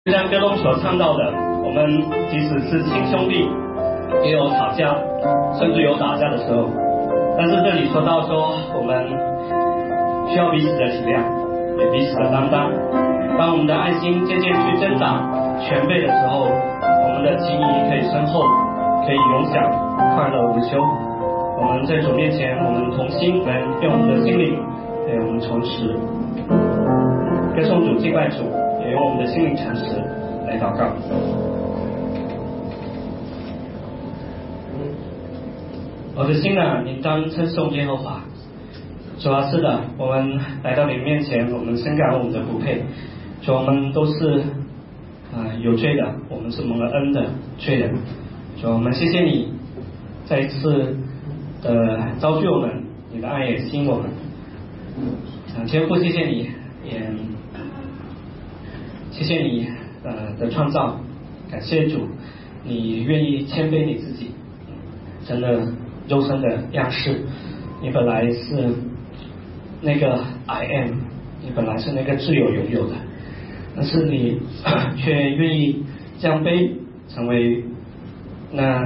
就像歌中所唱到的，我们即使是亲兄弟，也有吵架，甚至有打架的时候。但是这里说到说，我们需要彼此的体谅，也彼此的担当。当我们的爱心渐渐去增长全备的时候，我们的情谊可以深厚，可以永享快乐无休。我们在主面前，我们同心来用我们的心灵，我们诚实歌颂主、敬拜主，也用我们的心灵诚实来祷告。我的心啊，你当称颂耶和华。主啊，是的，我们来到你面前，我们深感我们的不配。主，我们都是有罪的，我们是蒙了恩的罪人。主，我们谢谢你再一次招聚我们，你的爱也吸引我们。天父，谢谢你，也谢谢你的创造，感谢主，你愿意谦卑你自己，真的肉身的样式，你本来是那个 I am， 你本来是那个自由拥有的，但是你却愿意降卑，成为那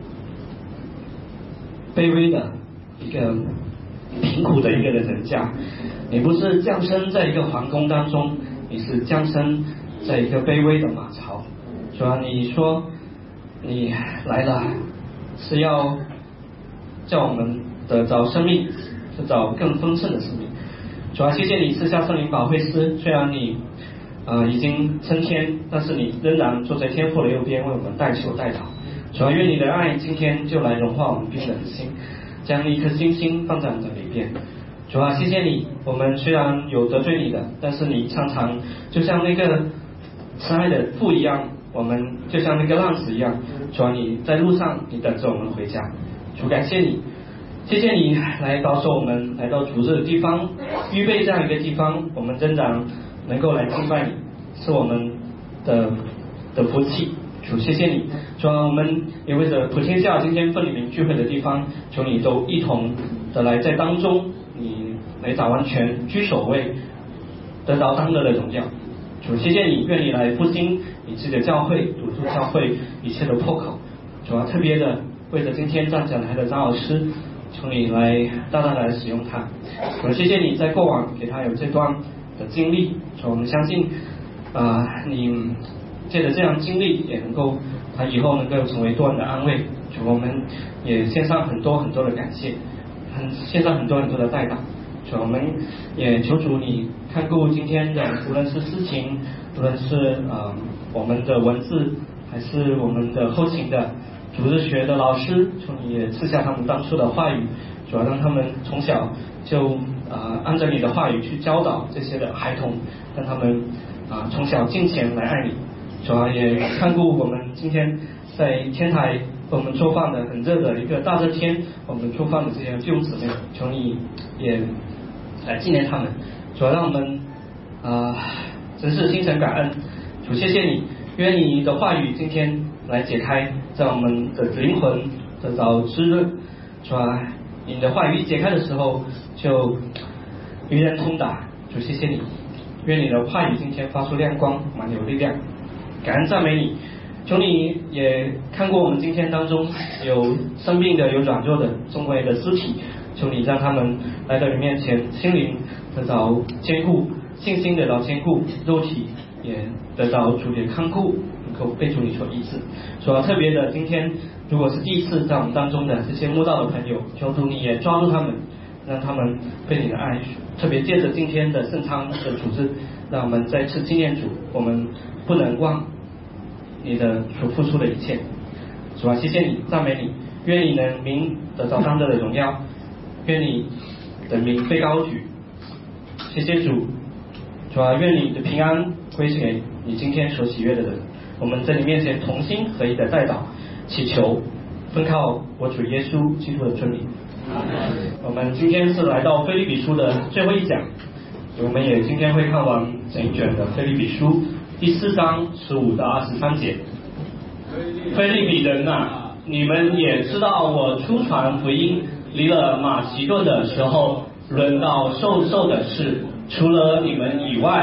卑微的一个贫苦的一个人家。你不是降生在一个皇宫当中，你是降生在一个卑微的马槽。主啊，你说你来了是要叫我们得着生命，得着更丰盛的生命。主啊，谢谢你赐下圣灵保惠师，虽然你已经升天，但是你仍然坐在天父的右边，为我们代求代祷。主啊，愿你的爱今天就来融化我们冰冷的心，将一颗星星放在我们的里边。主啊，谢谢你，我们虽然有得罪你的，但是你常常就像那个慈爱的父一样，我们就像那个浪子一样。主啊，你在路上，你等着我们回家。主，感谢你，谢谢你来保守我们来到主日的地方，预备这样一个地方，我们仍然能够来敬拜你，是我们的福气。主，谢谢你。主啊，我们也为着普天下今天奉你名聚会的地方，求你都一同的来在当中，你来掌完全居首位，得着当得的荣耀。主，谢谢你，愿你来复兴你自己的教会，堵住教会一切的破口。主啊，特别的为着今天站讲台的张老师，求你来大大的使用他。主，谢谢你在过往给他有这段的经历。主，我们相信你借着这样经历，也能够他以后能够成为多人的安慰。主，我们也献上很多很多的感谢，献上很多很多的代祷。主，我们也求主你看顾今天的，无论是诗情，无论是我们的文字，还是我们的后勤的主日学的老师，求你也赐下他们当初的话语，主要让他们从小就按照你的话语去教导这些的孩童，让他们从小敬虔来爱你。主要也看顾我们今天在天台为我们做饭的很热的一个大热天，我们做饭的这些弟兄姊妹，求你也来纪念他们。主要让我们真是心存感恩。主，谢谢你，愿你的话语今天来解开在我们的灵魂得着滋润。主啊，你的话语一解开的时候，就与人通达。主，谢谢你，愿你的话语今天发出亮光，满有力量。感恩赞美你，求你也看过我们今天当中有生病的、有软弱的中国人的肢体，求你让他们来到你面前，心灵得着坚固，信心得着坚固，肉体也得着主的看顾，能够被主你所医治。所特别的，今天如果是第一次在我们当中的这些慕道的朋友，求主你也抓住他们，让他们被你的爱，特别借着今天的圣餐的主日，让我们再次纪念主，我们不能忘你的所付出的一切。主啊，谢谢你，赞美你，愿你的名得着当得的荣耀，愿你的名被高举。谢谢主。主啊，愿你的平安归给你今天所喜悦的人。我们在你面前同心合一的代祷，祈求奉靠我主耶稣基督的尊名。我们今天是来到腓立比书的最后一讲，我们也今天会看完整一卷的腓立比书第4章15到23节。腓立比人啊，你们也知道我初传福音离了马其顿的时候，论到受的事，除了你们以外，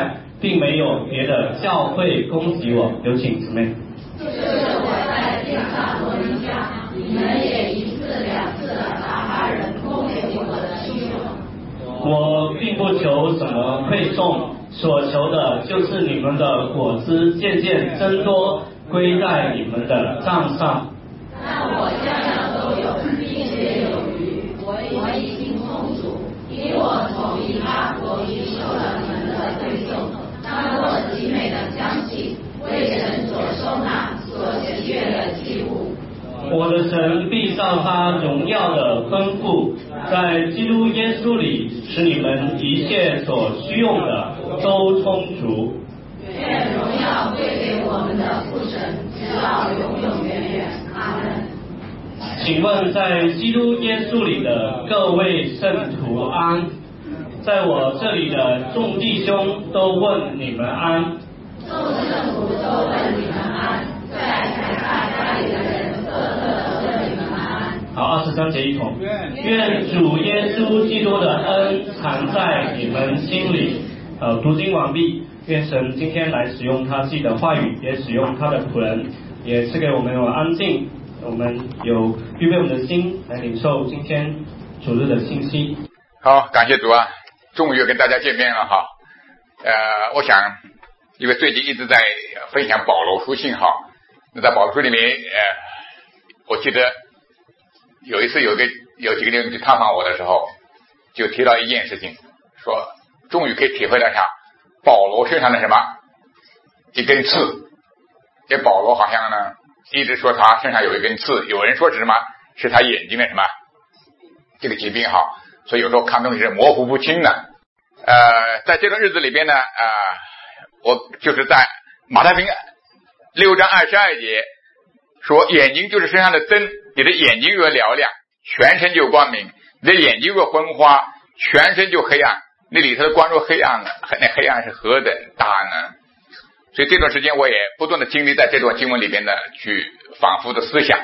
并没有别的教会攻击我。有请姊妹。 就是我在天上罗尼迦，你们也一次两次的打发人攻击我的弟兄。 我并不求什么馈颂，所求的就是你们的果子渐渐增多，归在你们的账上。 但我样样都有，并且有余，我已经充足，因我从以巴弗提受了你们的馈颂，当我极美的香气，为神所收纳，所喜悦的祭物。 我的神必照他荣耀的吩咐，在基督耶稣里，使你们一切所需用的都充足。 愿荣耀归给我们的父神，直到永永远远。阿门。 请问在基督耶稣里的各位圣徒安，在我这里的众弟兄都问你们安。 众圣徒都问你们安，在凯撒家里的人个个问你们安。 好，23节一同。愿主耶稣基督的恩藏在你们心里。读经完毕。愿神今天来使用他自己的话语，也使用他的仆人，也赐给我们有安静，我们有预备我们的心来领受今天主日的信息。 好，感谢主啊，终于又跟大家见面了哈。我想因为最近一直在分享保罗书信哈，那在保罗书里面我记得有一次有几个人去探访我的时候，就提到一件事情，说终于可以体会了一下保罗身上的什么一根刺。这保罗好像呢一直说他身上有一根刺，有人说是什么，是他眼睛的什么这个疾病哈，所以有时候看东西是模糊不清的。在这段日子里边呢我就是在马太福音6章22节说，眼睛就是身上的灯，你的眼睛若嘹亮，全身就光明；你的眼睛若昏花，全身就黑暗。那里头的光若黑暗，那黑暗是何等大呢？所以这段时间我也不断的经历在这段经文里边呢去反复的思想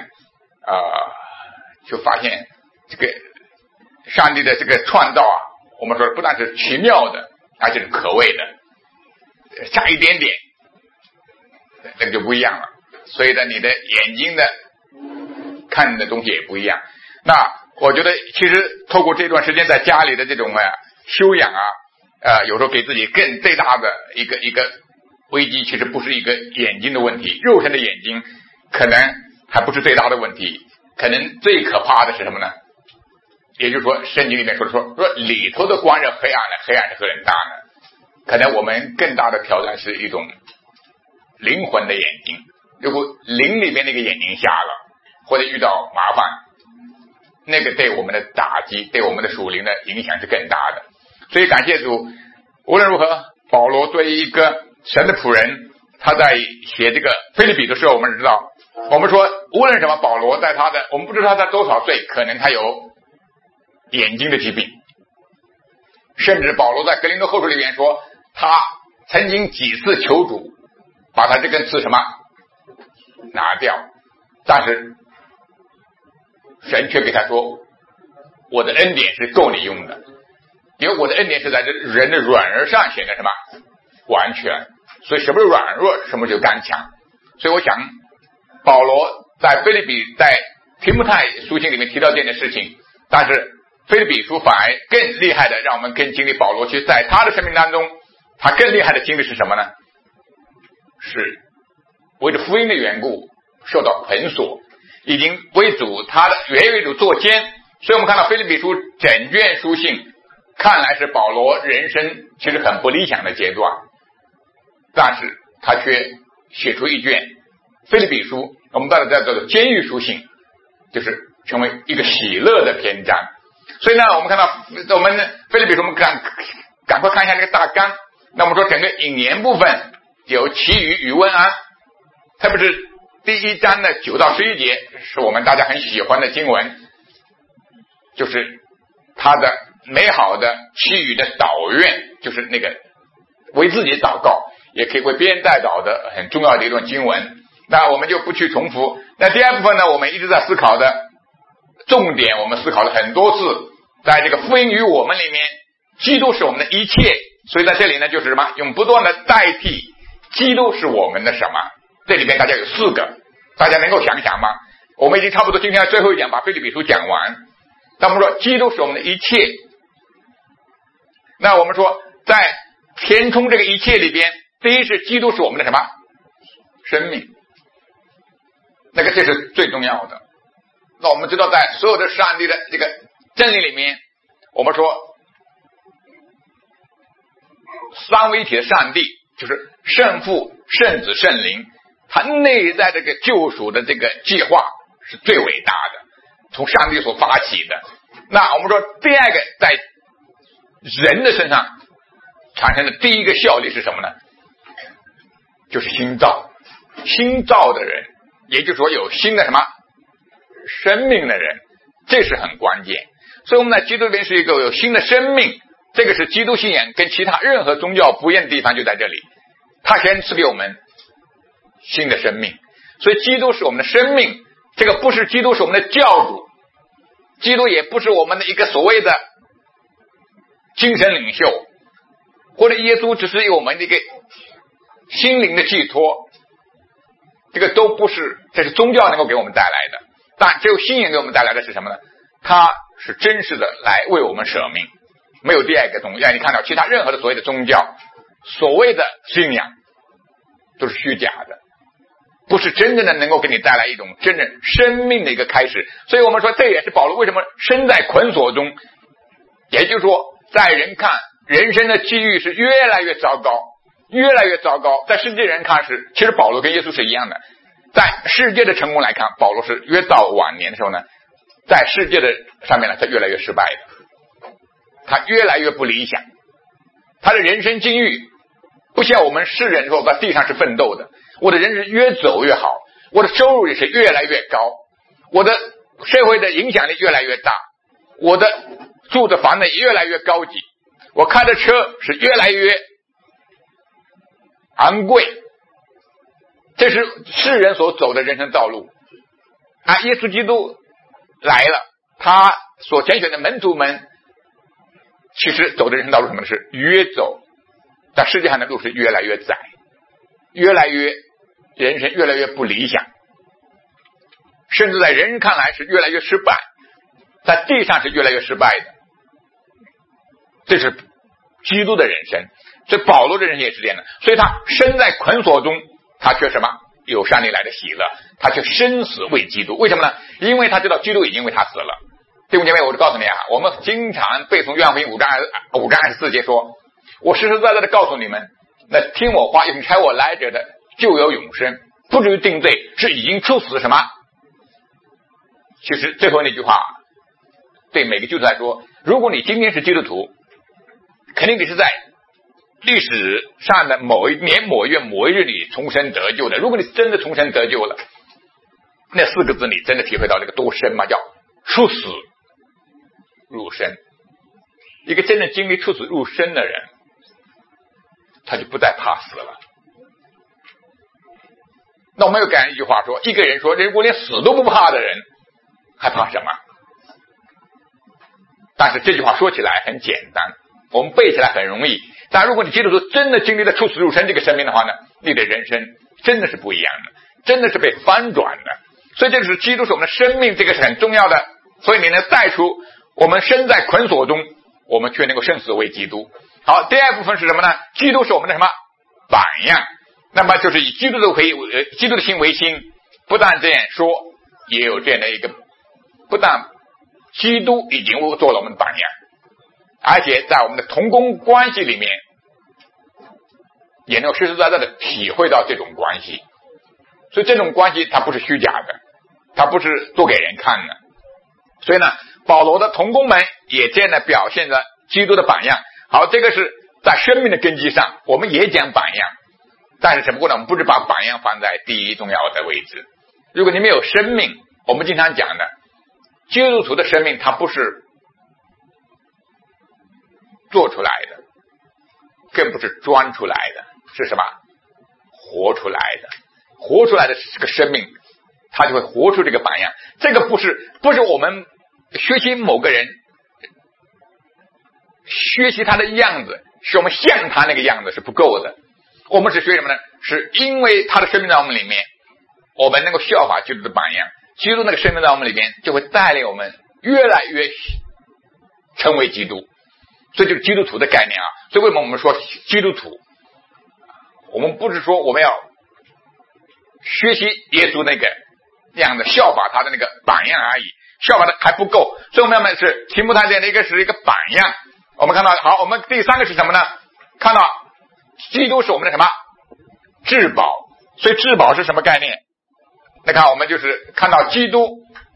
就发现这个上帝的这个创造我们说不但是奇妙的，而且是可畏的，差一点点那个就不一样了。所以呢你的眼睛的看的东西也不一样。那我觉得其实透过这段时间在家里的这种修养有时候给自己更最大的一个危机，其实不是一个眼睛的问题，肉身的眼睛可能还不是最大的问题，可能最可怕的是什么呢？也就是说圣经里面说里头的光是黑暗的，黑暗是何等大呢？可能我们更大的挑战是一种灵魂的眼睛，如果灵里面那个眼睛瞎了，或者遇到麻烦，那个对我们的打击，对我们的属灵的影响是更大的。所以感谢主，无论如何保罗作为一个神的仆人，他在写这个腓立比的时候，我们知道，我们说无论什么，保罗在他的，我们不知道他多少岁，可能他有眼睛的疾病，甚至保罗在格林多后书里面说，他曾经几次求主把他这根刺什么拿掉，但是神却给他说，我的恩典是够你用的，因为我的恩典是在这人的软弱上显得什么完全。所以什么是软弱，什么就刚强。所以我想保罗在腓立比在提摩太书信里面提到这件事情，但是腓立比书反而更厉害的让我们更经历保罗去在他的生命当中，他更厉害的经历是什么呢？是为了福音的缘故受到捆锁，已经为主他的原为主作监。所以我们看到腓立比书整卷书信，看来是保罗人生其实很不理想的阶段，但是他却写出一卷腓立比书，我们大家叫做监狱书信，就是成为一个喜乐的篇章。所以呢我们看到我们腓立比书，我们赶快看一下这个大纲。那我们说整个引言部分有其余与问安，特别是第1章的9到11节是我们大家很喜欢的经文，就是他的美好的其余的祷愿，就是那个为自己祷告也可以为别人代祷的很重要的一段经文，那我们就不去重复。那第二部分呢，我们一直在思考的重点，我们思考了很多次，在这个福音与我们里面，基督是我们的一切， 所以在这里呢，就是什么？用不断的代替基督是我们的什么？这里边大家有4个，大家能够想想吗？我们已经差不多今天最后一讲把腓立比书讲完。那我们说基督是我们的一切，那我们说在填充这个一切里边，第一是基督是我们的什么？生命。那个这是最重要的。那我们知道在所有的上帝的这个真理里面，我们说三位一体的上帝就是圣父、圣子、圣灵，他内在这个救赎的这个计划是最伟大的，从上帝所发起的。那我们说第二个在人的身上产生的第一个效力是什么呢？就是新造。新造的人，也就是说有新的什么生命的人，这是很关键。所以我们在基督里面是一个有新的生命，这个是基督信仰跟其他任何宗教不一样的地方，就在这里，他先赐给我们新的生命。所以基督是我们的生命，这个不是基督是我们的教主，基督也不是我们的一个所谓的精神领袖，或者耶稣只是我们的一个心灵的寄托，这个都不是，这是宗教能够给我们带来的。但只有信仰给我们带来的是什么呢？它是真实的来为我们舍命，没有第二个宗教。你看到其他任何的所谓的宗教，所谓的信仰都是虚假的，不是真正的能够给你带来一种真正生命的一个开始。所以我们说这也是保罗为什么身在捆锁中，也就是说在人看人生的机遇是越来越糟糕，越来越糟糕。在世界人看是，其实保罗跟耶稣是一样的，在世界的成功来看，保罗是越到晚年的时候呢，在世界的上面呢，他越来越失败的，他越来越不理想，他的人生境遇不像我们世人说在地上是奋斗的，我的人生越走越好，我的收入也是越来越高，我的社会的影响力越来越大，我的住的房子也越来越高级，我开的车是越来越昂贵，这是世人所走的人生道路啊！耶稣基督来了，他所拣选的门徒们其实走的人生道路什么呢？是越走，在世界上的路是越来越窄，越来越人生越来越不理想，甚至在人看来是越来越失败，在地上是越来越失败的。这是基督的人生，所以保罗的人生也是这样的。所以他身在捆锁中，他却什么？有上帝来的喜乐，他却生死为基督。为什么呢？因为他知道基督已经为他死了。弟兄姐妹，我就告诉你啊，我们经常背诵约翰福音5章24节说，我实实在在的告诉你们，那听我话永差我来者的就有永生，不至于定罪，是已经处死什么？其实最后那句话对每个基督徒来说，如果你今天是基督徒，肯定你是在历史上的某一年某一月某一日你重生得救的。如果你真的重生得救了，那4个字你真的体会到这个多深吗？叫出死入生。一个真正经历出死入生的人，他就不再怕死了。那我们有感一句话说，一个人说如果连死都不怕的人还怕什么？但是这句话说起来很简单，我们背起来很容易，但如果你基督徒真的经历了出死入生这个生命的话呢，你的人生真的是不一样的，真的是被翻转的。所以这就是基督是我们的生命，这个是很重要的。所以你能带出我们身在捆锁中，我们却能够生死为基督。好，第二部分是什么呢？基督是我们的什么榜样？那么就是以基督的心为心，不但这样说，也有这样的一个，不但基督已经做了我们的榜样，而且在我们的同工关系里面也能够实实在在的体会到这种关系。所以这种关系它不是虚假的，它不是做给人看的。所以呢，保罗的同工们也这样的表现着基督的榜样。好，这个是在生命的根基上我们也讲榜样，但是只不过呢，我们不是把榜样放在第一重要的位置。如果你没有生命，我们经常讲的基督徒的生命，它不是做出来的，更不是装出来的，是什么？活出来的。活出来的这个生命，他就会活出这个榜样。这个不是我们学习某个人，学习他的样子， 是我们像他那个样子是不够的。我们是学什么呢？是因为他的生命在我们里面，我们能够效法基督的榜样，基督那个生命在我们里面就会带领我们越来越成为基督。这就是基督徒的概念啊。所以为什么我们说基督徒，我们不是说我们要学习耶稣那个样的效法他的那个榜样而已，效法的还不够。所以我们要是提摩太的一个是一个榜样。我们看到好，我们第三个是什么呢？看到基督是我们的什么至宝。所以至宝是什么概念？那看我们就是看到基督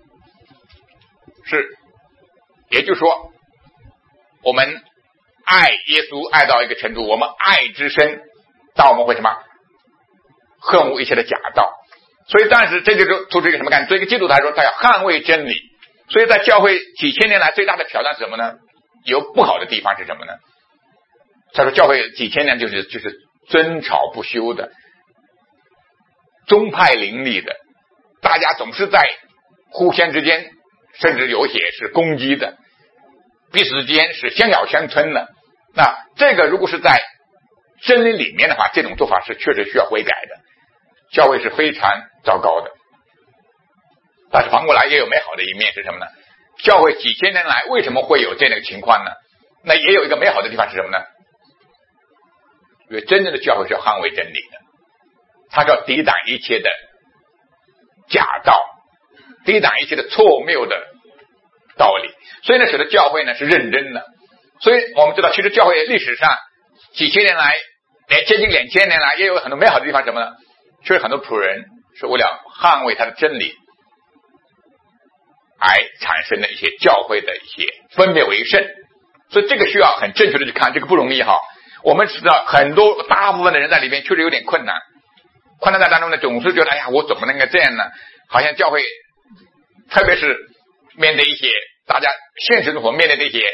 是，也就是说我们爱耶稣爱到一个程度，我们爱之深到我们会什么恨恶一切的假道。所以但是这就是突出一个什么概念？对一个基督徒来说，他要捍卫真理。所以在教会几千年来最大的挑战是什么呢？有不好的地方是什么呢？他说教会几千年就是争吵不休的，宗派林立的，大家总是在互相之间甚至有些是攻击的，彼此之间是相咬相吞的。那这个如果是在真理里面的话，这种做法是确实需要悔改的，教会是非常糟糕的。但是反过来也有美好的一面是什么呢？教会几千年来为什么会有这样的情况呢？那也有一个美好的地方是什么呢？因为真正的教会是要捍卫真理的，它是要抵挡一切的假道，抵挡一切的错谬的道理。所以呢，使得教会呢是认真的。所以我们知道，其实教会历史上几千年来，接近2000年来，也有很多美好的地方。什么呢？确实很多仆人是为了捍卫他的真理而产生的一些教会的一些分别为圣。所以这个需要很正确的去看，这个不容易哈。我们知道很多大部分的人在里面确实有点困难，困难在当中呢，总是觉得哎呀，我怎么能够这样呢？好像教会，特别是面对一些大家现实生活面对的一些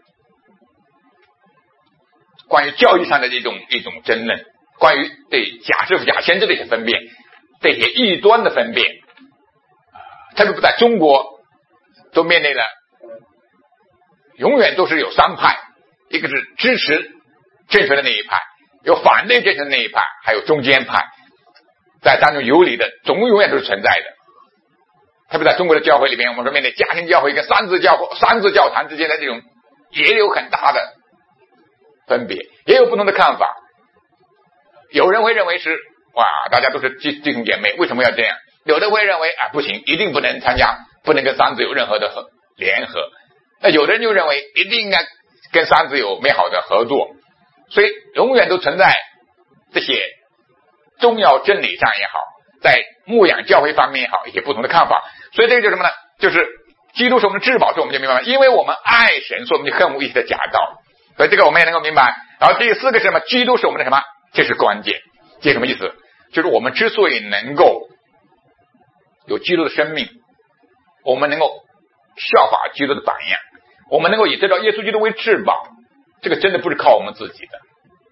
关于教育上的一种争论，关于对假师傅假先知的一些分辨，这些异端的分辨，特别不在中国都面对了，永远都是有三派，一个是支持正确的那一派，有反对正确的那一派，还有中间派，在当中游离的永远都是存在的。特别在中国的教会里面，我们说面对家庭教会跟三字教堂之间的这种也有很大的分别，也有不同的看法。有人会认为是哇，大家都是弟兄姐妹，为什么要这样？有的会认为啊，不行，一定不能参加，不能跟三字有任何的联合。那有的人就认为一定应该跟三字有美好的合作。所以永远都存在这些重要真理上也好，在牧养教会方面也好，一些不同的看法。所以这个就是什么呢？就是基督是我们的至宝，所以我们就明白了，因为我们爱神，所以我们就恨恶一切的假道。所以这个我们也能够明白。然后第四个是什么？基督是我们的什么？这是关键。这什么意思？就是我们之所以能够有基督的生命，我们能够效法基督的榜样，我们能够以得到耶稣基督为至宝，这个真的不是靠我们自己的，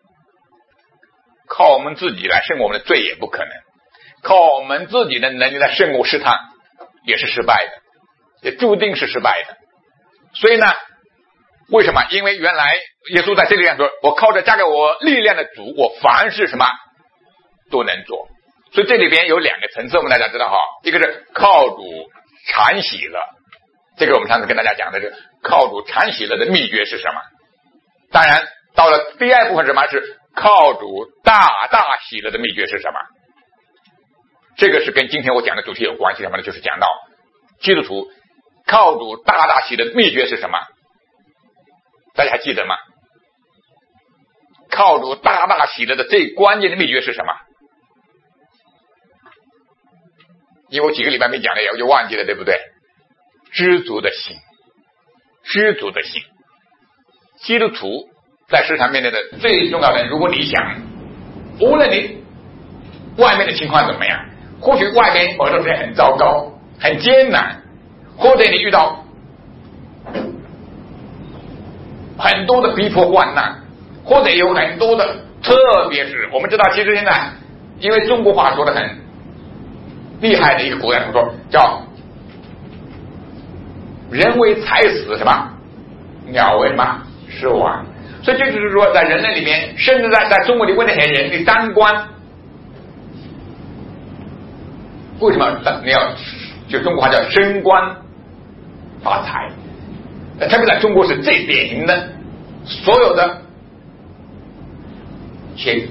靠我们自己来胜过我们的罪也不可能，靠我们自己的能力来胜过试探也是失败的，也注定是失败的。所以呢，为什么？因为原来耶稣在这里说，我靠着加给我力量的主，我凡事什么都能做。所以这里边有两个层次，我们大家知道哈，一个是靠主常喜乐，这个我们上次跟大家讲的是靠主常喜乐的秘诀是什么。当然到了第二部分，什么是靠主大大喜乐的秘诀是什么？这个是跟今天我讲的主题有关系。什么呢？就是讲到基督徒靠主大大喜乐的秘诀是什么？大家还记得吗？靠主大大喜乐的最关键的秘诀是什么？因为我几个礼拜没讲了，我就忘记了，对不对？知足的心，知足的心。基督徒在世上面对的最重要的，如果你想，无论你外面的情况怎么样，或许外面某段时间很糟糕很艰难，或者你遇到很多的逼迫患难，或者有很多的，特别是我们知道，其实现在因为中国话说的很厉害的一个古人说叫人为财死什么，鸟为什么食亡。 所以这就是说，在人类里面，甚至在中国里问那些人的当官，为什么你要就中国话叫升官发财？特别在中国是最典型的，所有的些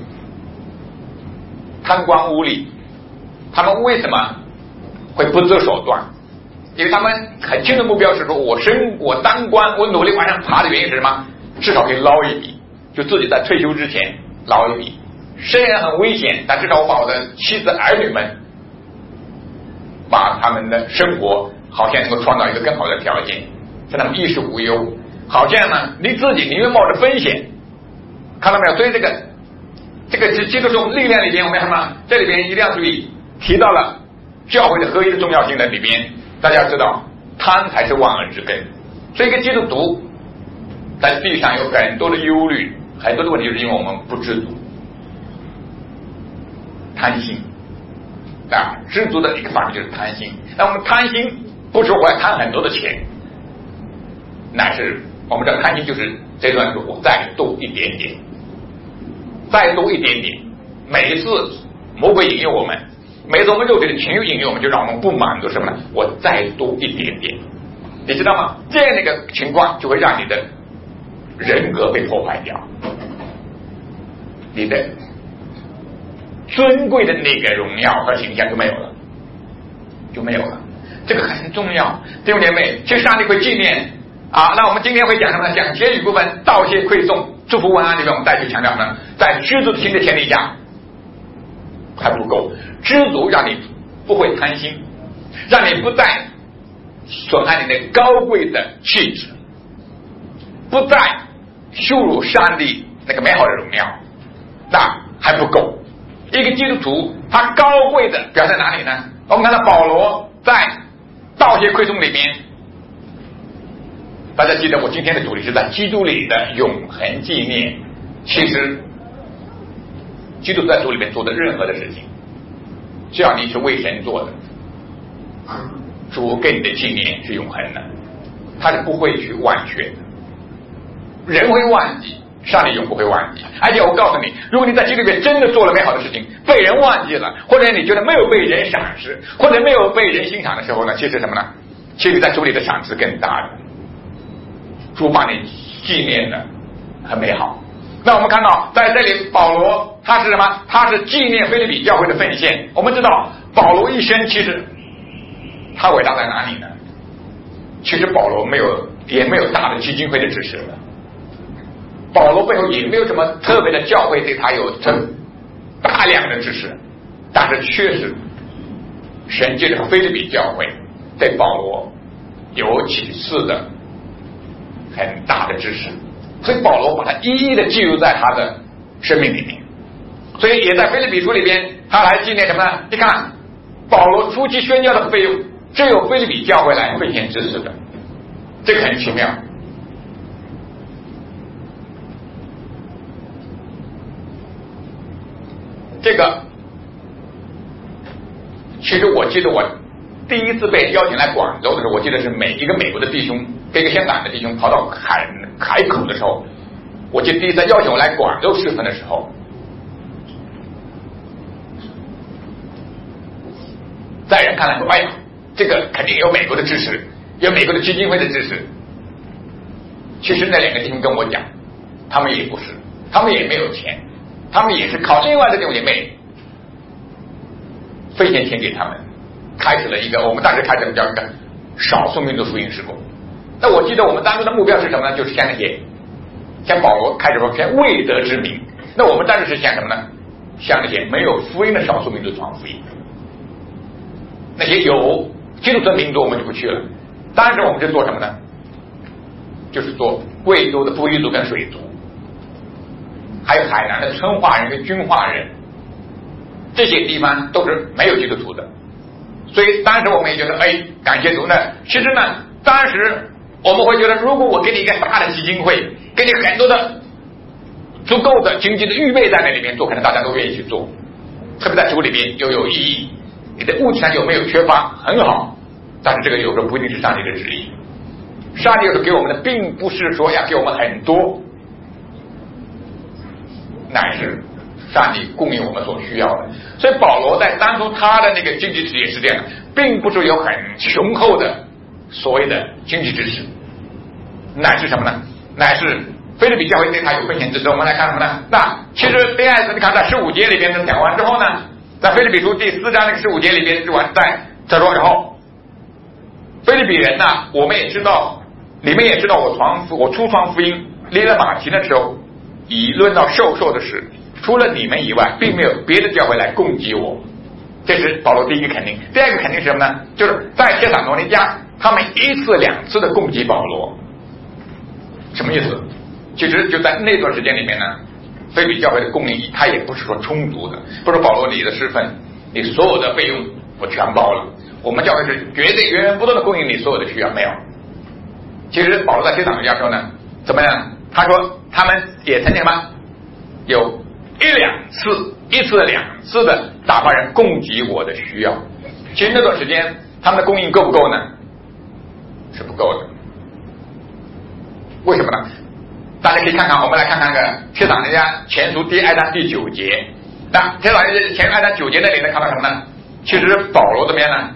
贪官污吏，他们为什么会不择手段？因为他们很清楚目标是说，我当官，我努力往上爬的原因是什么？至少可以捞一笔，就自己在退休之前捞一笔。虽然很危险，但至少我把我的妻子儿女们，把他们的生活好像能够创造一个更好的条件，让他们衣食无忧。好像呢，你自己宁愿冒着风险，看到没有？所以这个基督教力量里边，我们什么？这里边一定要注意，提到了教会的合一的重要性的里边，大家知道，贪才是万恶之根。所以一个基督徒在地上有很多的忧虑，很多的问题，就是因为我们不知足、贪心啊。知足的一个方面就是贪心。那我们贪心不是我要贪很多的钱，乃是我们的贪心就是这段路我再多一点点，再多一点点。每一次魔鬼引诱我们，每次我们肉体的情欲引诱我们，就让我们不满足什么呢？我再多一点点，你知道吗？这样的一个情况就会让你的人格被破坏掉，你的尊贵的那个荣耀和形象就没有了，就没有了。这个很重要，弟兄姐妹。其实上帝会纪念啊。那我们今天会讲什么呢？讲结语部分，道谢馈颂祝福文案里面，我们再去强调呢，在知足心的前提下还不够。知足让你不会贪心，让你不再损害你的高贵的气质，不再羞辱上帝那个美好的荣耀，那还不够。一个基督徒他高贵的表现在哪里呢？我们看到保罗在道谢馈颂里面，大家记得我今天的主题是在基督里的永恒纪念。其实基督在主里面做的任何的事情，只要你是为神做的，主给你的纪念是永恒的，他是不会去忘却的。人会忘记，上帝永不会忘记。而且我告诉你，如果你在基督里面真的做了美好的事情，被人忘记了，或者你觉得没有被人赏识，或者没有被人欣赏的时候呢，其实什么呢？其实在主里的赏识更大的，主把你纪念的很美好。那我们看到在这里保罗他是什么？他是纪念腓立比教会的奉献。我们知道保罗一生其实他伟大在哪里呢？其实保罗也没有大的基金会的支持的，保罗背后也没有什么特别的教会对他有大量的支持，但是确实神借着腓立比教会对保罗有几次的很大的支持，所以保罗把它一一的记录在他的生命里面。所以也在腓立比书里边，他来纪念什么呢？你看保罗初期宣教的费用只有腓立比教会来奉献支持的，这个很奇妙。这个其实我记得我第一次被邀请来广州的时候，我记得是一个美国的弟兄跟一个香港的弟兄跑到海口的时候，我记得第一次邀请我来广州侍奉的时候，在人看来说，哎呀，这个肯定有美国的支持，有美国的基金会的支持。其实那两个弟兄跟我讲，他们也不是，他们也没有钱，他们也是靠另外的弟兄姐妹分钱给他们，开始了一个我们当时开始叫一个少数民族福音事工。那我记得我们当时的目标是什么呢？就是像那些像保罗开始说像未得之民，那我们当时是像什么呢？像那些没有福音的少数民族传福音。那些有基督的民族我们就不去了，当时我们就做什么呢？就是做贵州的布依族跟水族，还有海南的春化人跟军化人，这些地方都是没有基督徒的。所以当时我们也觉得，哎，感谢主呢。其实呢，当时我们会觉得，如果我给你一个大的基金会，给你很多的足够的经济的预备在那里面做，可能大家都愿意去做，特别在主里边又有意义。你的物钱有没有缺乏很好，但是这个有时候不一定是上帝的旨意。上帝有时候给我们的并不是说要给我们很多， 乃是上帝供应我们所需要的。所以保罗在当初他的那个经济支持也是这样，并不是有很雄厚的所谓的经济支持，乃是什么呢？乃是腓立比教会对他有奉献支持。我们来看什么呢？那其实第二次你看在15节里边的讲完之后呢，在腓立比书第4章那个15节里边就完，在这说然后腓立比人呢，我们也知道，你们也知道我初传福音离了马其的时候，以论到授受的事，除了你们以外，并没有别的教会来供给我。这是保罗第一个肯定。第二个肯定是什么呢？就是在帖撒罗尼迦，他们1次2次的供给保罗。什么意思？其实就在那段时间里面呢，腓立比教会的供应它也不是说充足的，不是保罗你的侍奉，你所有的费用我全包了。我们教会是绝对源源不断的供应你所有的需要，没有。其实保罗在帖撒罗尼迦说呢，怎么样？他说他们也曾经什么有1次2次的打发人供给我的需要。其实那段时间他们的供应够不够呢？是不够的。为什么呢？大家可以看看，我们来看看个帖撒罗尼迦前书第2章第9节。那帖撒罗尼迦前2章9节那里能看到什么呢？其实保罗这边呢，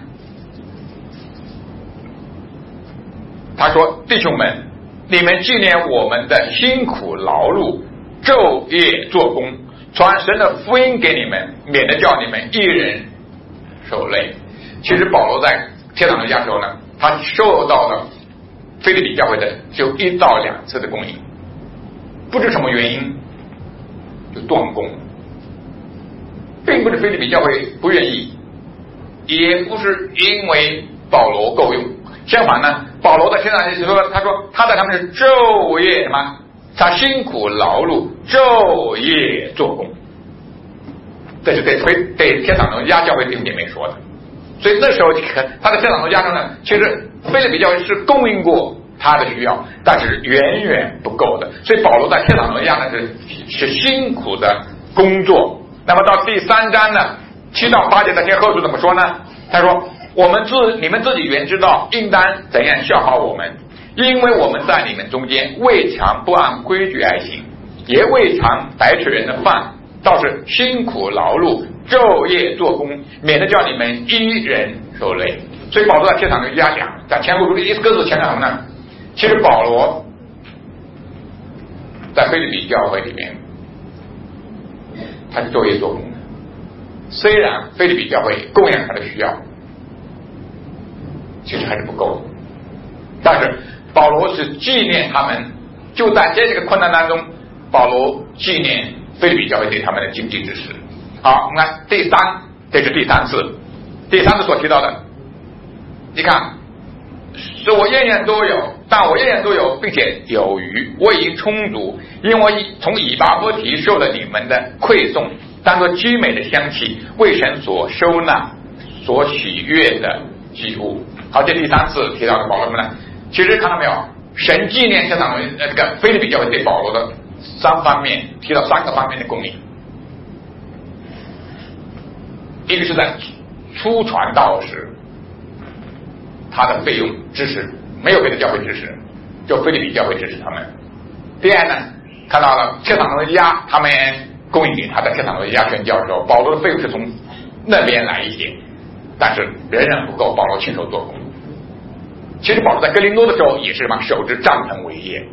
他说：“弟兄们，你们纪念我们的辛苦劳碌，昼夜做工，传神的福音给你们，免得叫你们一人受累。”其实保罗在帖撒罗尼迦时候呢，他受到了腓立比教会的就1到2次的供应，不知什么原因就断供，并不是腓立比教会不愿意，也不是因为保罗够用。相反呢，保罗在帖撒罗尼迦说，他说他在他们是昼夜什么，他辛苦劳碌，昼夜做工。这是对帖撒罗尼迦教会弟兄姐妹说的。所以那时候他在帖撒罗尼迦中呢，其实腓立比教会是供应过他的需要，但是远远不够的。所以保罗在帖撒罗尼迦呢是辛苦的工作。那么到第3章呢7到8节那些后书怎么说呢？他说：“你们自己原知道应当怎样效法我们，因为我们在你们中间未尝不按规矩而行，也未尝白吃人的饭，倒是辛苦劳碌，昼夜做工，免得叫你们一人受累。”所以保罗在帖撒罗尼迦讲，在前后书第1个字强调什么呢？其实保罗在腓立比教会里面，他是昼夜做工的。虽然腓立比教会供应他的需要，其实还是不够的，但是保罗是纪念他们，就在这个困难当中，保罗纪念腓立比教会对他们的经济支持。好，我们看这是第3次所提到的。你看，是我样样都有，但我样样都有，并且有余，我已经充足，因为我从以巴弗提受了你们的馈送，当作极美的香气，为神所收纳、所喜悦的祭物。好，这第3次提到的保罗什么呢？其实看到没有，神纪念这个腓立比教会对保罗的3方面，提到3个方面的供应。一个是在初传道时，他的费用支持没有别的教会支持，就腓立比教会支持他们。第二呢，看到了帖撒罗尼迦他们供应给他的帖撒罗尼迦宣教的时候，保罗的费用是从那边来一些，但是仍然不够，保罗亲手做工。其实保罗在哥林多的时候也是什么，守之帐篷为业，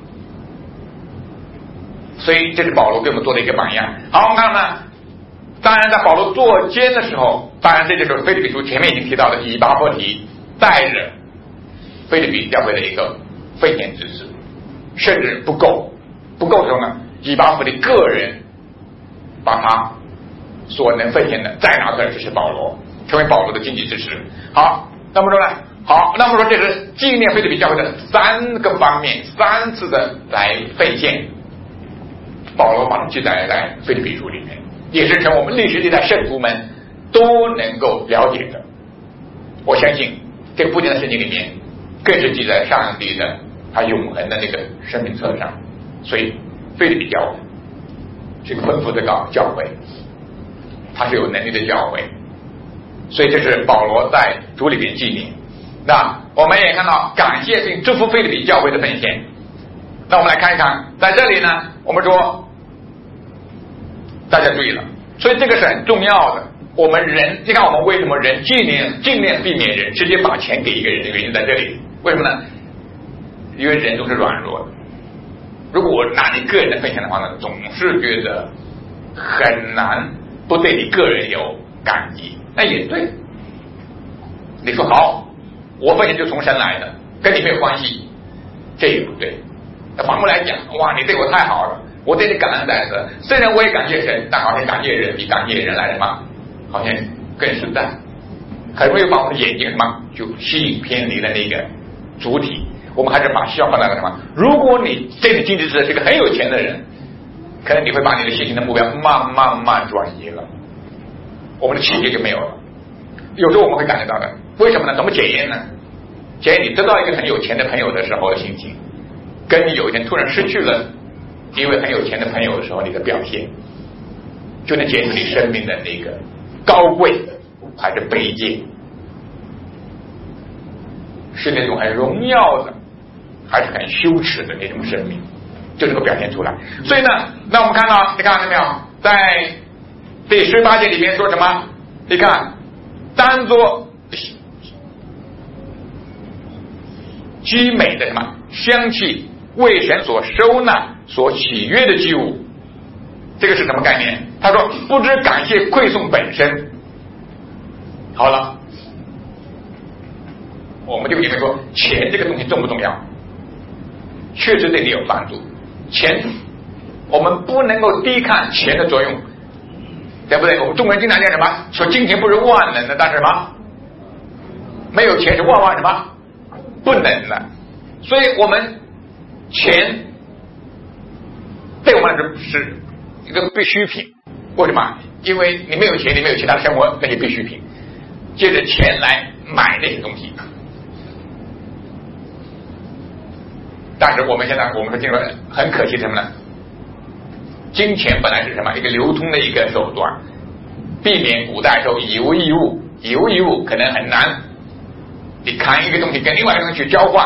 所以这是保罗给我们做的一个榜样。好，我们看呢，当然在保罗做监的时候，当然这就是腓立比书前面已经提到的以巴弗提带着腓立比教会的一个奉献支持，甚至不够的时候呢，以巴弗提个人把他所能奉献的再拿出来支持保罗，成为保罗的经济支持。好，那么说呢，那么说这是纪念腓立比教会的3个方面，3次的来奉献，保罗把它记载在腓立比书里面，也是成我们历史历代圣徒们都能够了解的。我相信这个不仅在圣经里面，更是记在上帝的他永恒的那个生命册上。所以腓立比教会是个丰富的教会，它是有能力的教会，所以这是保罗在主里面纪念。那我们也看到感谢并祝福腓立比教会的奉献。那我们来看一看，在这里呢，我们说大家注意了，所以这个是很重要的。我们人，你看我们为什么人尽量避免人直接把钱给一个人的原因在这里，为什么呢？因为人都是软弱的。如果我拿你个人的分享的话呢，总是觉得很难不对你个人有感激。那也对，你说好，我分享就从神来的，跟你没有关系，这也不对。那反过来讲，哇，你对我太好了，我对你感恩戴德，虽然我也感谢神，但好像感谢人比感谢人来的嘛，好像更实在，很容易把我们的眼睛什么就吸引偏离了那个主体。我们还是把需要放那个什么？如果你对你经济是个很有钱的人，可能你会把你的信心的目标慢慢转移了，我们的企业就没有了。有时候我们会感觉到的，为什么呢？怎么检验呢？检验你得到一个很有钱的朋友的时候的心情，跟你有一天突然失去了一位很有钱的朋友的时候，你的表现就能检测你生命的那个高贵还是卑贱，是那种很荣耀的还是很羞耻的那种生命，就能够表现出来。所以呢，那我们看到，你看到没有，在第18节里面说什么？你看，当作极美的什么香气，为神所收纳所喜悦的祭物。这个是什么概念？他说不知感谢馈送本身。好了，我们就因为说钱这个东西重不重要，确实对你有帮助。钱我们不能够低看钱的作用，对不对？我们中国人经常讲什么？说金钱不是万能的，但是什么？没有钱是万万什么不能的。所以我们钱对我们来说是一个必需品。为什么？因为你没有钱，你没有其他的生活那些必需品，借着钱来买那些东西。但是我们现在我们说进入很可惜什么呢？金钱本来是什么？一个流通的一个手段，避免古代时候以物易物，以物易物可能很难。你扛一个东西跟另外一个东西去交换，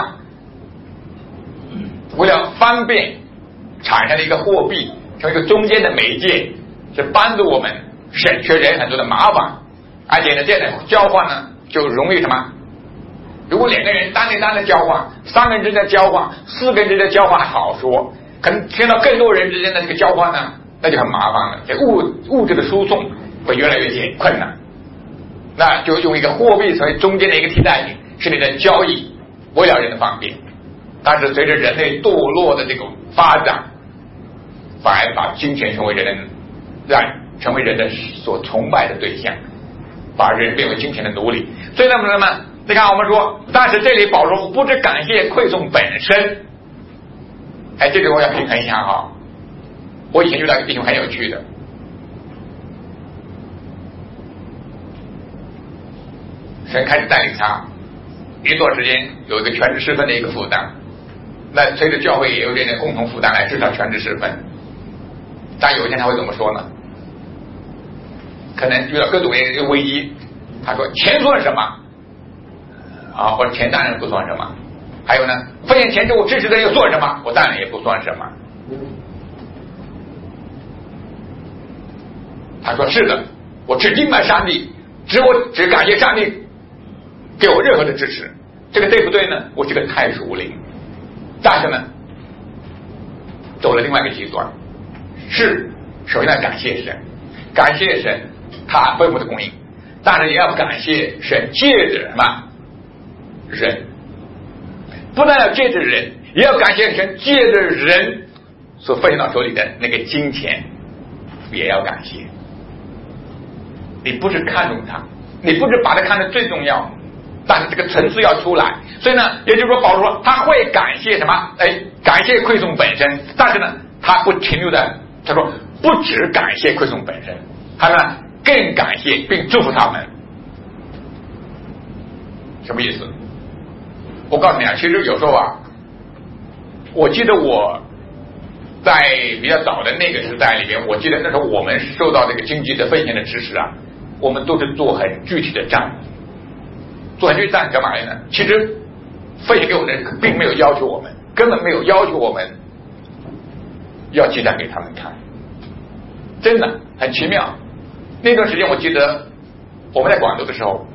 为了方便产生了一个货币，成为一个中间的媒介，是帮助我们省却人很多的麻烦。而且呢，这样的交换呢就容易什么？如果2个人单的交换，3个人之间的交换，4个人之间的交换还好说，可能听到更多人之间的这个交换呢，那就很麻烦了。这物质的输送会越来越困难，那就用一个货币作为中间的一个替代品，是你的交易为了人的方便。但是随着人类堕落的这种发展，反而把金钱成为人的所崇拜的对象，把人变为金钱的奴隶。所以那么你看我们说，但是这里保罗不知感谢馈送本身。哎，这个我要平衡一下哈。我以前遇到一个弟兄很有趣的，神开始带领他一段时间有一个全职侍奉的一个负担，那随着教会也有点共同负担来至少全职侍奉。但有一天他会怎么说呢？可能遇到各种各样的危机，他说钱算什么啊？或者钱当然不算什么。还有呢，分享钱之后支持的又算什么？我当然也不算什么。他说是的，我只敬拜上帝，我只感谢上帝给我任何的支持。这个对不对呢？我这个太属灵。但是呢，走了另外一个极端，是首先要感谢神，感谢神他丰富的供应，但是也要感谢神借着什么人，不但要借着人，也要感谢神借着人所分享到手里的那个金钱，也要感谢。你不是看重它，你不是把它看得最重要，但是这个层次要出来。所以呢，也就是说保罗说他会感谢什么？感谢馈送本身，但是呢他不停留在，他说不只感谢馈送本身，他呢更感谢并祝福他们。什么意思？我告诉你啊，其实有时候啊，我记得我在比较早的那个时代里面，我记得那时候我们受到这个经济的分享的支持啊，我们都是做很具体的账，做很具体的账干嘛呢？其实分享给我们的人并没有要求我们，根本没有要求我们要记账给他们看， 真的很奇妙。那段时间我记得我们在广州的时候，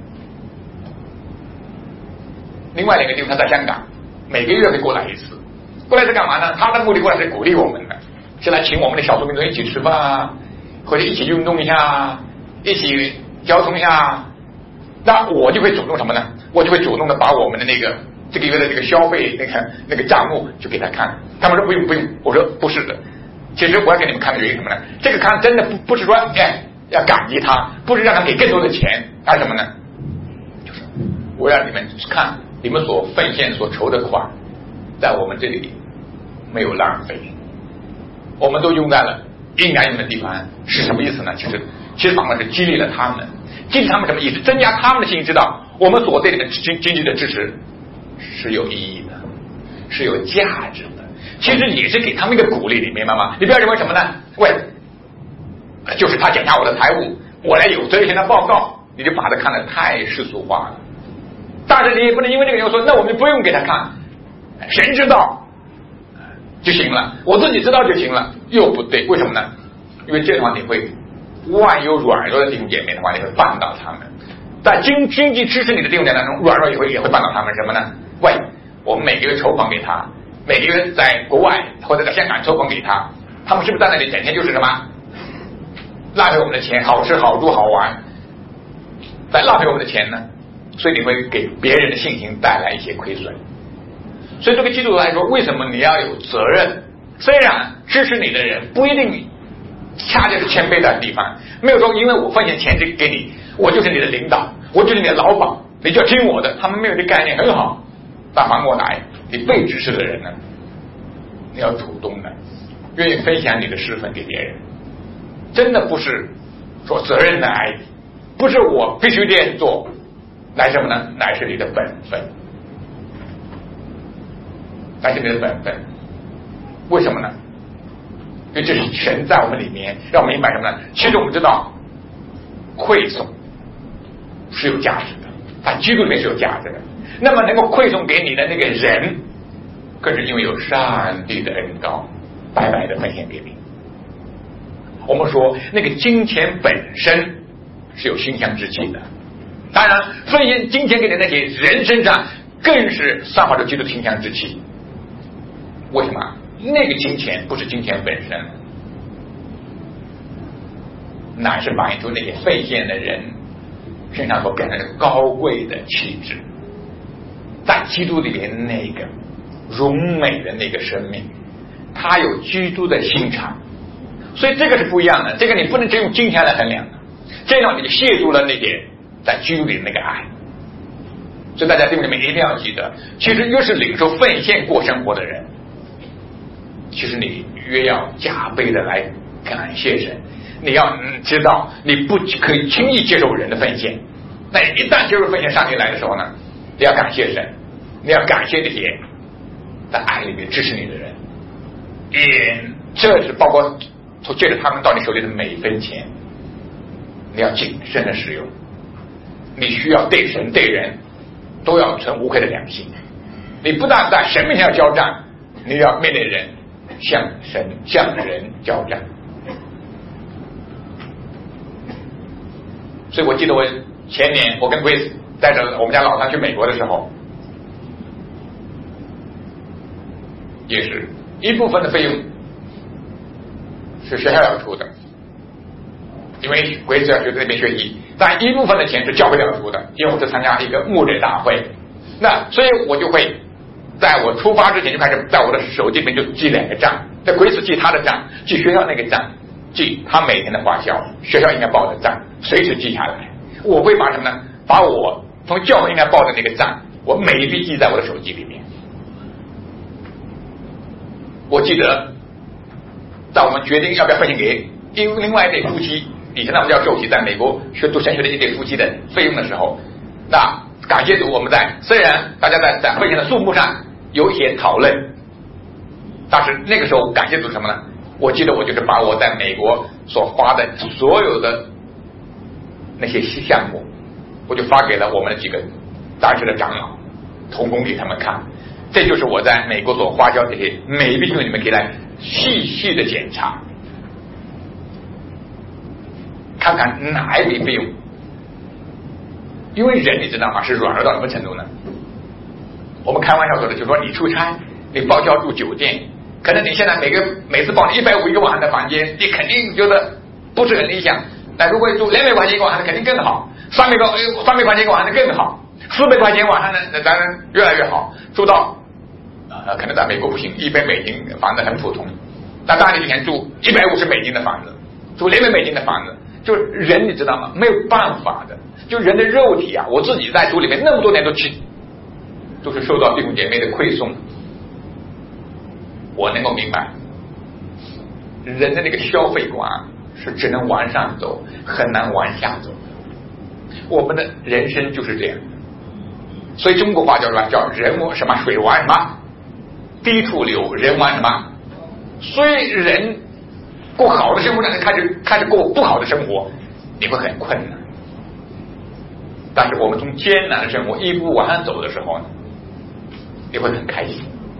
另外2个弟兄他在香港，每个月会过来一次。过来是干嘛呢？他的目的过来是鼓励我们的，是来请我们的少数民族一起吃饭啊，或者一起运动一下，一起交通一下。那我就会主动什么呢？我就会主动的把我们的这个月的这个消费那个账目就给他看。他们说不用，我说不是的。其实我要给你们看的原因什么呢？这个看真的不是说要感激他，不是让他给更多的钱，而什么呢？就是我让你们看你们所奉献所筹的款，在我们这里没有浪费，我们都用在了应该用的地方。是什么意思呢？其实反而是激励了他们。激励他们什么意思？增加他们的信心，知道我们所对你的经济的支持是有意义的，是有价值的。其实也是给他们一个鼓励，你明白吗？你不要认为什么呢？喂，就是他检查我的财务，我来有责任向他报告，你就把他看得太世俗化了。但是你也不能因为这个人说，那我们不用给他看，神知道就行了，我自己知道就行了，又不对。为什么呢？因为这样的话你会万有软弱的弟兄姐妹的话，你会绊倒他们。在经济支持你的弟兄姐妹当中，软弱也会绊倒他们。什么呢？喂，我们每个月筹款给他，每个月在国外或者在香港筹款给他，他们是不是在那里整天就是什么浪费我们的钱，好吃好住好玩，在浪费我们的钱呢？所以你会给别人的信心带来一些亏损。所以这个基督徒来说，为什么你要有责任？虽然支持你的人不一定恰恰是谦卑的地方，没有说因为我奉献钱给你，我就是你的领导，我就是你的老板，你就要听我的。他们没有这概念，很好。但反过来，你被指示的人呢，你要主动的，愿意分享你的侍奉给别人。真的不是说责任来，不是我必须这样做，来什么呢？乃是你的本分，乃是你的本分。为什么呢？因为这是神在我们里面让我们明白什么呢？其实我们知道馈送是有价值的，在基督里面是有价值的。那么能够馈送给你的那个人，更是因为有上帝的恩膏，白白的奉献给你。我们说那个金钱本身是有馨香之气的，当然奉献金钱给你那些人身上更是散发出基督的馨香之气。为什么？那个金钱不是金钱本身，乃是反映出那些奉献的人身上所表现的高贵的气质，在基督里面那个荣美的那个生命，他有基督的心肠。所以这个是不一样的，这个你不能只用金钱来衡量的，这样你就亵渎了那点在基督里的那个爱。所以大家弟兄们一定要记得，其实越是领受奉献过生活的人，其实你越要加倍的来感谢神。你要知道，你不可以轻易接受人的奉献，那一旦接受奉献上帝来的时候呢，你要感谢神，你要感谢那些在爱里面支持你的人，这是包括借着他们到你手里的每一分钱，你要谨慎的使用。你需要对神对人都要存无愧的良心。你不但在神面前要交账，你要面对人，向神向人交账。所以我记得我前年我跟 Grace 带着我们家老三去美国的时候，也是一部分的费用是学校要出的，因为Grace要学在那边学习，但一部分的钱是教会要出的，因为我是参加一个牧者大会。那所以我就会在我出发之前就开始在我的手机里面就记2个账，在Grace记他的账，记学校那个账，记他每天的花销，学校应该报的账，随时记下来。我会把什么呢？把我从教会应该报的那个账，我每一笔记在我的手机里面。我记得在我们决定要不要奉献给另外一对夫妻，以前他们叫受洗在美国读神学的一对夫妻的费用的时候，那感谢主，我们虽然大家在奉献的数目上有一些讨论，但是那个时候感谢主什么呢？我记得我就是把我在美国所花的所有的那些项目，我就发给了我们的几个当时的长老同工给他们看，这就是我在美国所花销这些，每一笔费用你们可以来细细的检查。 看看哪一笔费用。因为人你知道吗，是软弱到什么程度呢？我们开玩笑说的，就是说你出差，你报销住酒店，可能你现在每次报你150一个晚上的房间，你肯定觉得不是很理想。那如果住200块钱一个晚上，肯定更好；300块钱一个晚上更好；400块钱晚上呢，那当然越来越好。住到可能在美国不行，$100房子很普通，那当然你想住$150的房子，住$200的房子，就是人你知道吗？没有办法的，就人的肉体啊，我自己在主里面那么多年都是受到弟兄姐妹的馈送，我能够明白，人的那个消费观是只能往上走，很难往下走。我们的人生就是这样，所以中国话叫什么？叫人往什么水往什么低处流，人往什么？所以人过好的生活，开始过不好的生活，你会很困难。但是我们从艰难的生活一步往上走的时候呢，你会很开心。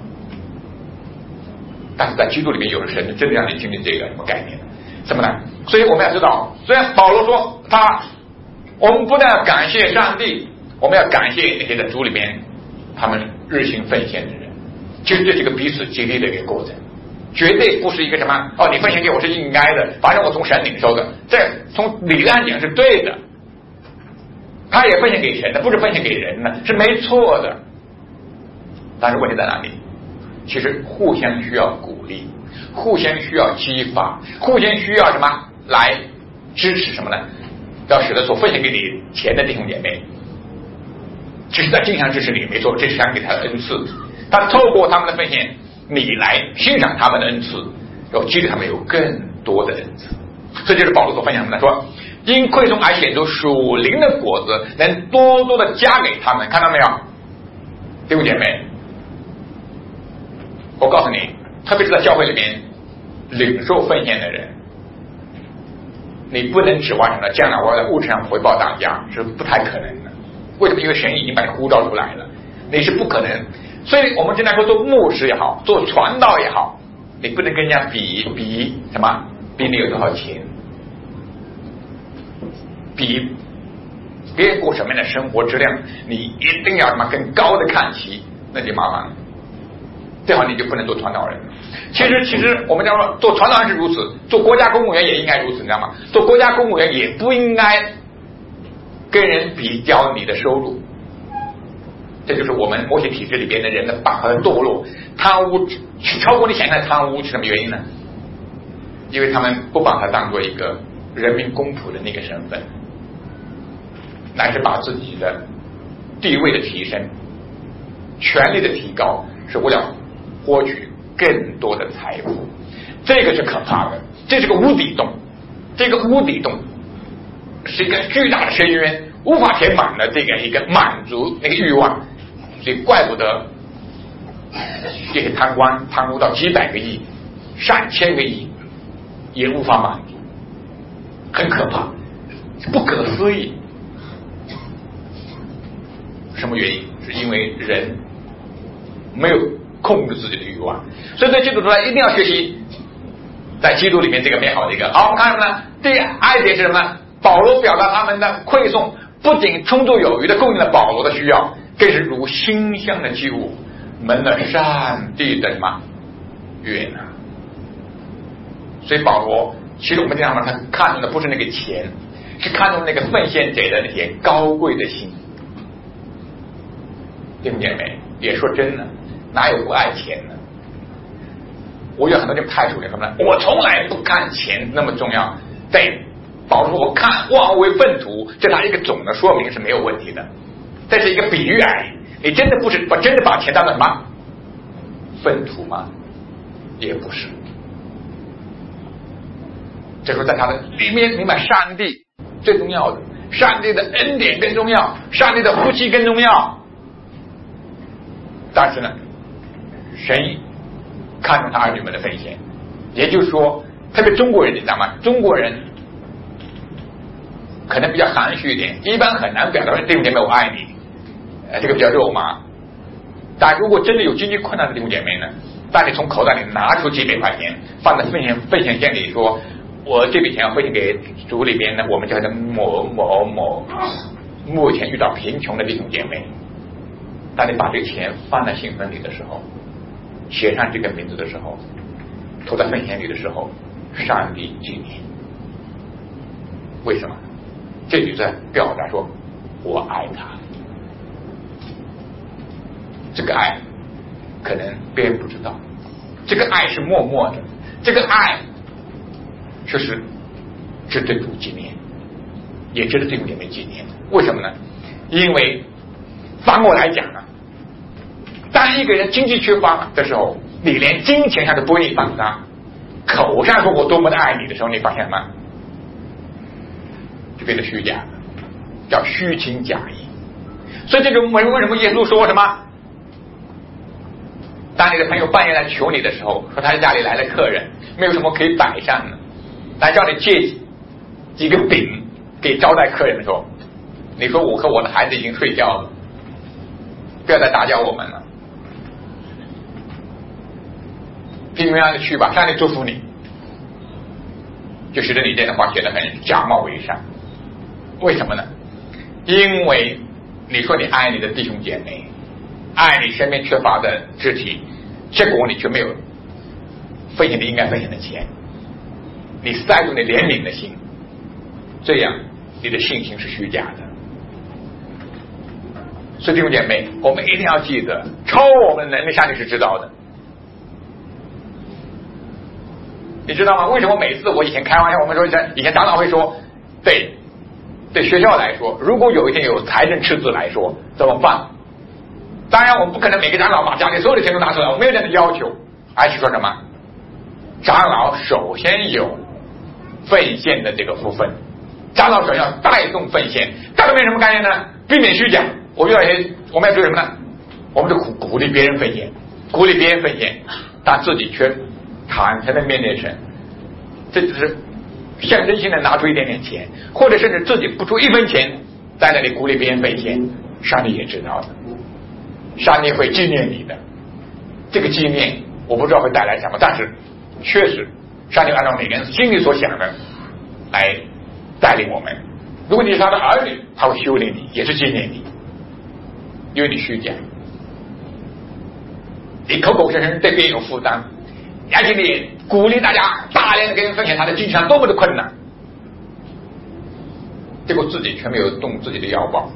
但是在基督里面有的神真的让你经历这个什么概念？什么呢？所以我们要知道，虽然保罗说我们不但要感谢上帝，我们要感谢那些在主里面他们日行奉献的人。其实这是个彼此激励的一个过程，绝对不是一个什么你奉献给我是应该的，反正我从神领受的，这从理论上讲是对的。他也奉献给神的，不是奉献给人的，是没错的。但是问题在哪里？其实互相需要鼓励，互相需要激发，互相需要什么来支持什么呢？要使得所奉献给你钱的弟兄姐妹，其实在经常支持你，没错，这是神给他的恩赐。但透过他们的奉献，你来欣赏他们的恩赐，然后激励他们有更多的恩赐。这就是保罗所分享的，说因馈送而显出属灵的果子，能多多的加给他们。看到没有，弟兄姐妹？我告诉你，特别是在教会里面领受奉献的人，你不能指望什么将来我要在物质上回报大家，是不太可能的。为什么？因为神已经把你呼召出来了，你是不可能。所以我们经常说，做牧师也好，做传道也好，你不能跟人家比什么？比你有多少钱？比别人过什么样的生活质量，你一定要什么更高的看齐，那就麻烦了。最好你就不能做传道人。其实我们讲说，做传道人是如此，做国家公务员也应该如此，你知道吗？做国家公务员也不应该跟人比较你的收入。这就是我们摩西体制里边的人的堕落、贪污，超过你想象的贪污是什么原因呢？因为他们不把它当做一个人民公仆的那个身份，乃是把自己的地位的提升、权力的提高，是为了获取更多的财富。这个是可怕的，这是个无底洞。这个无底洞是一个巨大的深渊，无法填满的这个一个满足那个欲望。所以怪不得这些贪官贪污到几百个亿、上千个亿也无法满足，很可怕，不可思议。什么原因？是因为人没有控制自己的欲望。所以在基督徒一定要学习在基督里面这个美好的一个。好，我们看什么呢？第二点是什么？保罗表达他们的馈送不仅充足有余的供应了保罗的需要，更是如馨香的祭物，蒙了上帝的什么悦纳。所以保罗其实我们经常说，他看重的不是那个钱，是看重那个奉献者的那些高贵的心。弟兄姐妹，也说真的，哪有不爱钱呢？我有很多这种态度，什么呢？我从来不看钱那么重要。对，保罗说我看望为粪土，这他一个总的说明是没有问题的，这是一个比喻而已。你真的把钱当成什么粪土吗？也不是。这时候在他的里面明白上帝最重要的，上帝的恩典更重要，上帝的福气更重要。但是呢，神看重他儿女们的奉献，也就是说，特别中国人，你知道吗？中国人可能比较含蓄一点，一般很难表达说弟兄姐妹我爱你，这个比较肉麻。但如果真的有经济困难的弟兄姐妹呢，当你从口袋里拿出几百块钱放在奉献箱里，说我这笔钱要分享给组里边呢，我们叫的某某某目前遇到贫穷的弟兄姐妹。当你把这个钱放在信封里的时候，写上这个名字的时候，投在奉献里的时候，上帝纪念。为什么？这就在表达说我爱他。这个爱可能别人不知道，这个爱是默默的，这个爱就是值得主纪念，也值得弟兄姐妹纪念。为什么呢？因为反过来讲呢，当一个人经济缺乏的时候，你连金钱上都不愿意帮他，口上说我多么的爱你的时候，你发现吗？就变得虚假，叫虚情假意。所以这种为什么耶稣说什么？当你的朋友半夜来求你的时候，说他家里来了客人，没有什么可以摆上的，来叫你借几个饼给招待客人的时候，你说我和我的孩子已经睡觉了，不要再打搅我们了，平平安安的去吧，上帝祝福你，就使得你这样的话显得很假冒伪善。为什么呢？因为你说你爱你的弟兄姐妹，爱你身边缺乏的肢体，结果你却没有分享你应该分享的钱，你塞住你怜悯的心，这样你的信心是虚假的。所以弟兄姐妹，我们一定要记得，超我们的能力，上帝是知道的。你知道吗？为什么每次我以前开玩笑，我们说以前长老会说，对学校来说，如果有一天有财政赤字来说怎么办？当然我们不可能每个长老把家里所有的钱都拿出来，我没有这样的要求，而是说什么？长老首先有奉献的这个福分，长老首先要带动奉献，带动什么概念呢？避免虚假。我们要做什么呢？我们就鼓励别人奉献，鼓励别人奉献，但自己却坦诚的面对神，这就是象征性的拿出一点点钱，或者甚至自己不出一分钱，在那里鼓励别人奉献，上帝也知道的，上帝会纪念你的。这个纪念我不知道会带来什么，但是确实上帝按照每个人心里所想的来带领我们。如果你是他的儿女，他会修理你，也是纪念你，因为你虚假，你口口声声对别人有负担，而且你鼓励大家大量的给人分享他的经济上多么的困难，结果自己却没有动自己的腰包，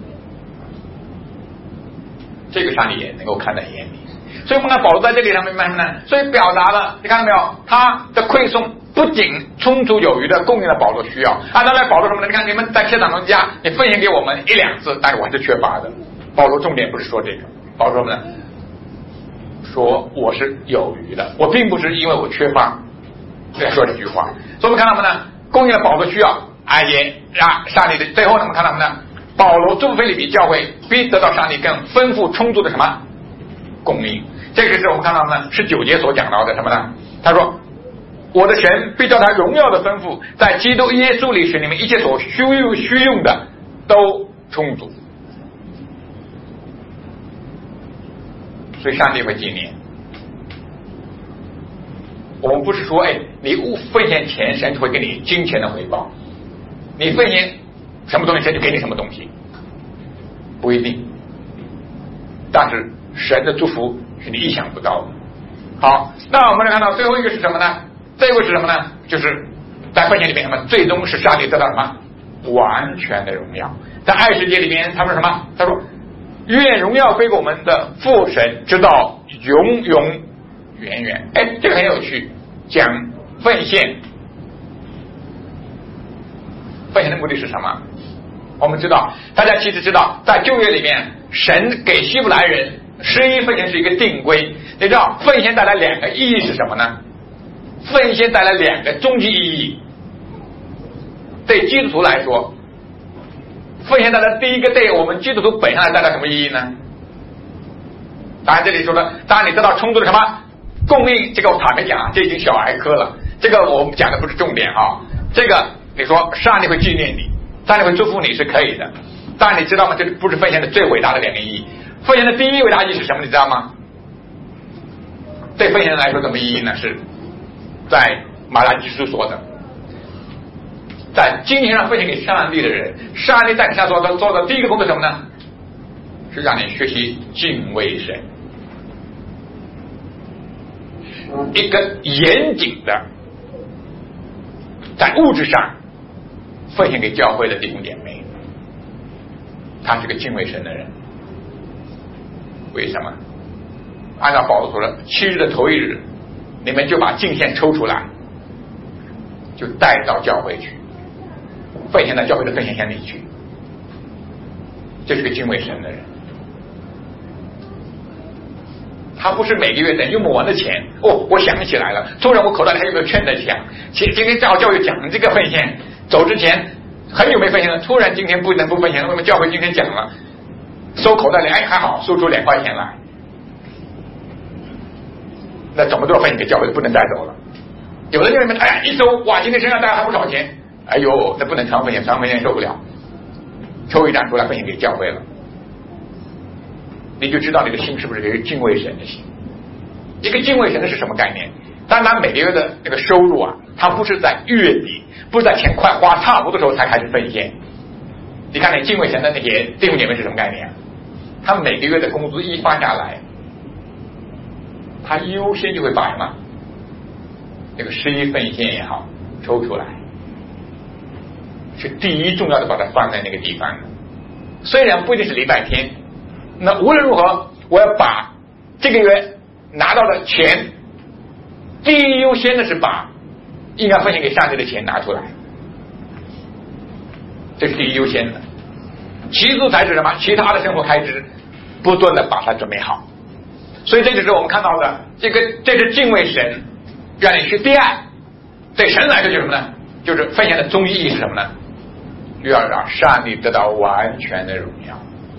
这个上帝也能够看在眼里。所以我们看保罗在这里上面呢，所以表达了，你看到没有，他的馈送不仅充足有余的供应了保罗需要，当然保罗什么呢？你看你们在谢长老家，你分享给我们一两次，但是我还是缺乏的。保罗重点不是说这个，保罗说什么呢？说我是有余的，我并不是因为我缺乏在说这句话。所以我们看到什么呢？供应了保罗需要，而且让上帝的最后呢，我们看到什么呢？保罗祝福腓立比教会必得到上帝更丰富充足的什么供应。这个是我们看到呢19节所讲到的什么呢？他说我的神必叫他荣耀的丰富，在基督耶稣里使你们一切所需用的都充足。所以上帝会纪念我们，不是说你奉献钱，神就会给你金钱的回报，你奉献什么东西，神就给你什么东西，不一定。但是神的祝福是你意想不到的。好，那我们来看到最后一个是什么呢？最后是什么呢？就是在奉献里面，什么最终是上帝得到什么完全的荣耀。在20节里面他说什么？他说愿荣耀归给我们的父神，直到永永远远。这个很有趣，讲奉献的目的是什么？我们知道，大家其实知道，在旧约里面，神给希伯来人11奉献是一个定规。你知道奉献带来2个意义是什么呢？奉献带来2个终极意义。对基督徒来说，奉献带来第一个，对我们基督徒本身来带来什么意义呢？当然这里说的，当然你得到充足的什么供应，这个我坦白讲啊，这已经小儿科了，这个我们讲的不是重点啊。这个你说上帝会纪念你，上帝会祝福你是可以的，但你知道吗？这不是奉献的最伟大的2个意义。奉献的第一伟大意义是什么？你知道吗？对奉献人来说什么意义呢？是在马拉基书说的， 在金钱上奉献给上帝的人，上帝在你身上做的第一个工作是什么呢？是让你学习敬畏神，一个严谨的在物质上奉献给教会的弟兄姐妹，他是个敬畏神的人。为什么？按照保罗说了，7日的头一日，你们就把敬献抽出来，就带到教会去，奉献到教会的奉献箱里去。这是个敬畏神的人。他不是每个月等用不完的钱我想起来了，突然我口袋里还有个圈在想，今天正好教育讲这个奉献，走之前很久没奉献了，突然今天不能不奉献了，那么教会今天讲了，收口袋里还好，收出2块钱来，那怎么都要奉献给教会，不能带走了。有的人一收，哇，今天身上带还不少钱，哎呦，那不能常奉献，常奉献受不了，抽一张出来奉献给教会了。你就知道你的心是不是一个敬畏神的心。一个敬畏神的是什么概念？当然每个月的那个收入啊，它不是在月底，不是在钱快花差不多的时候才开始奉献。你看那敬畏神的那些弟兄姐妹是什么概念啊？他每个月的工资一发下来，他优先就会把什么那个11奉献也好抽出来，是第一重要的把它放在那个地方。虽然不一定是礼拜天，那无论如何我要把这个月拿到的钱第一优先的是把应该奉献给上帝的钱拿出来，这是第一优先的。其次才是什么？其他的生活开支不断的把它准备好。所以这就是我们看到的这是敬畏神，让你去第二对神来说就是什么呢？就是奉献的终极意义是什么呢？要让上帝得到完全的荣耀。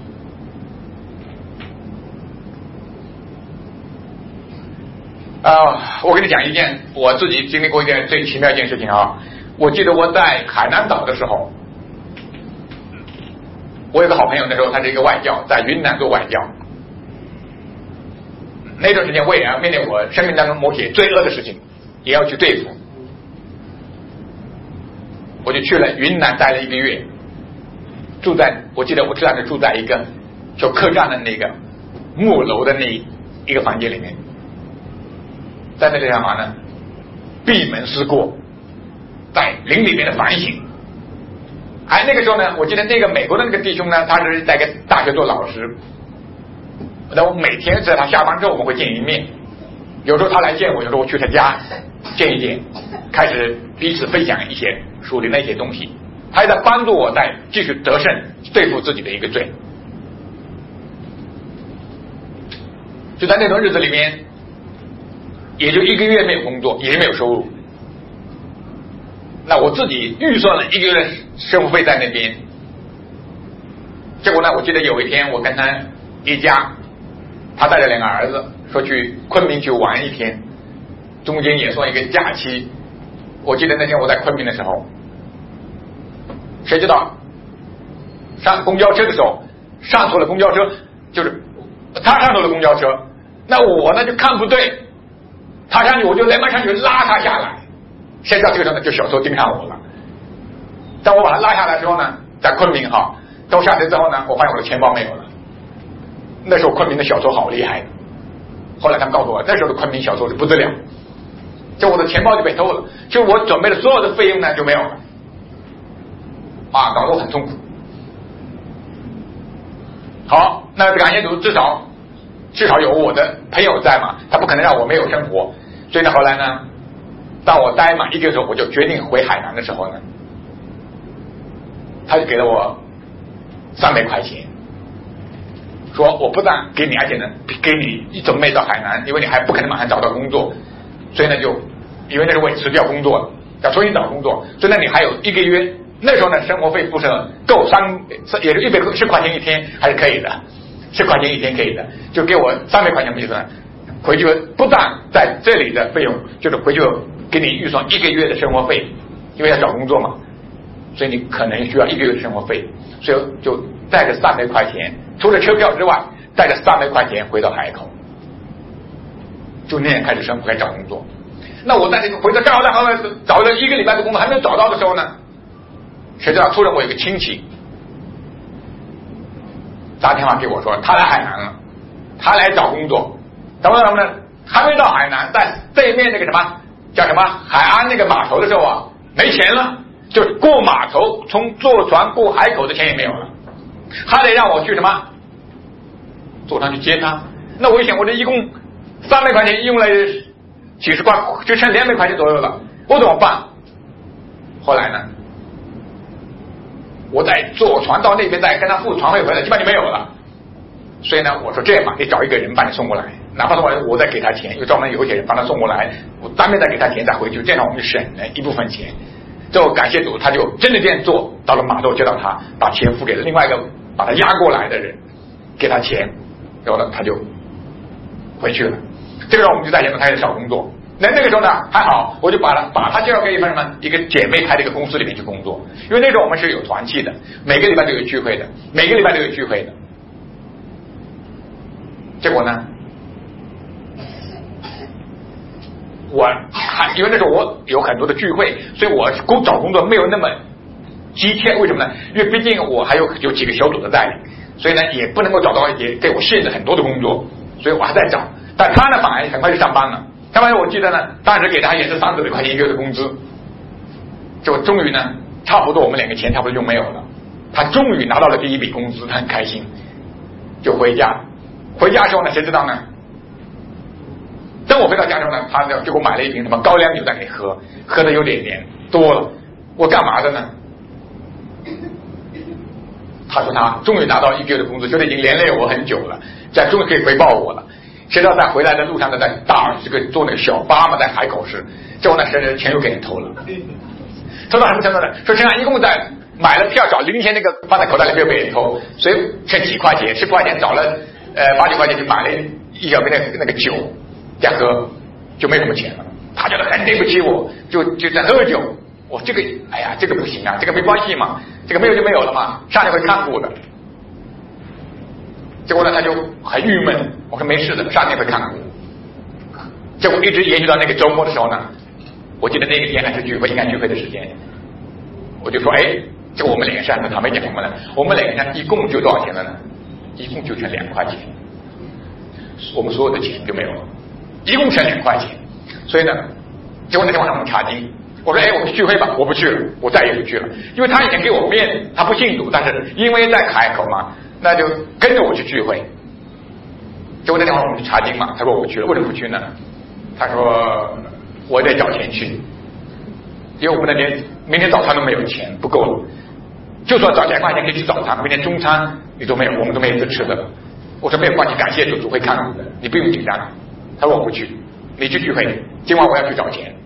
我跟你讲一件我自己经历过一件最奇妙一件事情啊！我记得我在海南岛的时候，我有个好朋友，那时候他是一个外教，在云南做外教。那段时间我也要面对我生命当中某些罪恶的事情，也要去对付。我就去了云南待了1个月，我记得我住在一个就客栈的那个木楼的那一个房间里面。在那里干嘛呢？闭门思过，在灵里面的反省。那个时候呢，我记得那个美国的那个弟兄呢，他是在一个大学做老师。那我每天在他下班之后我们会见一面，有时候他来见我，有时候我去他家见一见，开始彼此分享一些属灵的一些东西。他也在帮助我在继续得胜对付自己的一个罪。就在那段日子里面，也就1个月没有工作，也没有收入。那我自己预算了1个月的生活费在那边。结果呢，我记得有一天我跟他一家，他带着2个儿子说去昆明去玩1天，中间也算一个假期。我记得那天我在昆明的时候，谁知道上公交车的时候上错了公交车，就是他上错了公交车，那我呢就看不对，他上去我就连忙上去拉他下来。谁知道这个时候呢就小偷盯上我了。当我把他拉下来的时候呢，在昆明都下车之后呢，我发现我的钱包没有了。那时候昆明的小偷好厉害的，后来他们告诉我，那时候的昆明小偷是不得了，就我的钱包就被偷了，就我准备的所有的费用呢就没有了，搞得我很痛苦。好，那感谢主，至少有我的朋友在嘛，他不可能让我没有生活。所以呢，后来呢，当我待满1个月的时候，我就决定回海南的时候呢，他就给了我300块钱，说我不但给你，而且呢给你准备到海南，因为你还不可能马上找到工作，所以呢就因为那时候我也辞掉工作了，要重新找工作，所以呢你还有1个月。那时候呢生活费不是够也就10块钱1天还是可以的，10块钱1天可以的，就给我300块钱预算，回去不但在这里的费用，就是回去给你预算1个月的生活费，因为要找工作嘛，所以你可能需要1个月的生活费，所以就带着300块钱，除了车票之外，带着300块钱回到海口，就那样开始生活，开始找工作。那我在回到加拿大后来找了1个礼拜的工作还没有找到的时候呢， 谁知道突然我有个亲戚打电话给我说，他来海南了，他来找工作，怎么呢？还没到海南，在对面那个什么叫什么海安那个码头的时候啊，没钱了，就是过码头，从坐船过海口的钱也没有了，还得让我去什么坐船去接他。那我一想，我这一共300块钱用了几十块，就剩200块钱左右了，我怎么办？后来呢，我再坐船到那边，再跟他付船费回来，基本就没有了。所以呢，我说这样吧，你找一个人把你送过来，哪怕送过来我再给他钱，有专门有些人帮他送过来，我当面再给他钱再回去，这样我们就省了一部分钱。最后感谢主，他就真的这样做，到了码头接到他，把钱付给了另外一个把他押过来的人，给他钱，然后呢他就回去了。这个时候我们就在前头开始找工作。那个时候呢还好，我就把他介绍给一个姐妹开的一个公司里面去工作，因为那时候我们是有团契的，每个礼拜都有聚会的。结果呢，因为那时候我有很多的聚会，所以我找工作没有那么急切。为什么呢？因为毕竟我还有几个小组的带领，所以呢也不能够找到，也给我限制很多的工作，所以我还在找。但他呢反而很快就上班了。上班我记得呢，当时给他也是30块钱一个月的工资，就终于呢，差不多我们2个钱差不多就没有了。他终于拿到了第一笔工资，他很开心，就回家。回家的时候呢，谁知道呢？等我回到家之后呢，他就给我买了一瓶什么高粱酒在给喝，喝的有点多了。我干嘛的呢？他说他终于拿到1个月的工资，觉得已经连累我很久了，这终于可以回报我了。谁知道在回来的路上呢，在这个坐那个小巴嘛，在海口市，结果呢，钱又给人偷了。偷到什么程度呢？说身上一共在买了票找零钱那个放在口袋里没有被人偷，所以剩几块钱，10块钱找了8、9块钱就买了一小杯那个酒在喝，就没什么钱了。他觉得很对不起我，就在喝酒。我这个哎呀，这个不行啊，这个没关系嘛，这个没有就没有了嘛，上帝会看顾的。结果呢，他就很郁闷。我说没事的，上帝会看顾。结果一直延续到那个周末的时候呢，我记得那个天还是聚会，应该聚会的时间，我就说，这个我们2个是按照他没讲什么呢？我们2个呢，一共就多少钱了呢？一共就剩2块钱，我们所有的钱就没有了，一共剩2块钱。所以呢，结果那天晚上我们查经，我说，我们去聚会吧，我不去了，我再也不去了，因为他以前给我面，他不信主，但是因为在海口嘛。那就跟着我去聚会。结果那天晚上我们去查经嘛，他说我不去了，为什么不去呢？他说我得找钱去，因为我们那天明天早餐都没有钱，不够了。就说找2块钱可以吃早餐，明天中餐你都没有，我们都没有吃的了。我说没有关系，感谢主会看顾的，你不用紧张。他说我不去，你去聚会，今晚我要去找钱。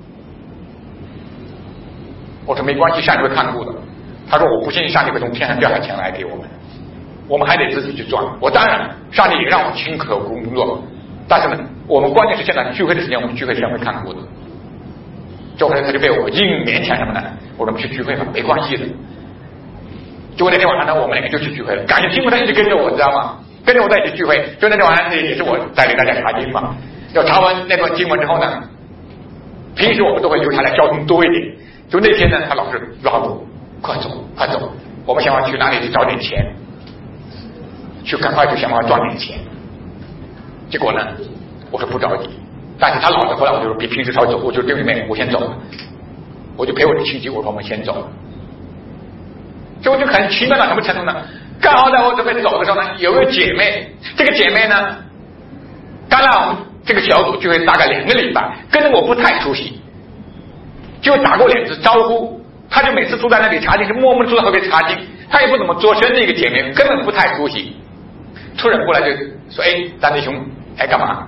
我说没关系，上帝会看顾的。他说我不信上帝会从天上掉下钱来给我们。我们还得自己去赚。我当然，上帝也让我辛苦工作，但是呢，我们关键是现在聚会的时间，我们聚会是会看顾的。就后来他就被我硬勉强什么呢？我说我们去聚会吧，没关系的。结果那天晚上呢，我们2个就去聚会了。感觉听不他一直跟着我，知道吗？跟着我在一起聚会。就那天晚上也是我带领大家查经嘛。要查完那段经文之后呢，平时我们都会留下来交通多一点。就那天呢，他老是拉我，快走，快走，我们想要去哪里去找点钱。去赶快去想办法赚点钱。结果呢，我说不着急，但是他老是后来我就比平时少走，我就对面我先走了，我就陪我的亲戚，我说我们先走了。结果就很奇妙到什么程度呢？刚好在我准备走的时候呢，有个姐妹，这个姐妹呢，刚来我们这个小组聚会大概2个礼拜，跟着我不太熟悉，就打过2次招呼，她就每次坐在那里查经，是默默地坐在后面查经，她也不怎么做声，那个姐妹根本不太熟悉。突然过来就说：“张弟兄，干嘛？”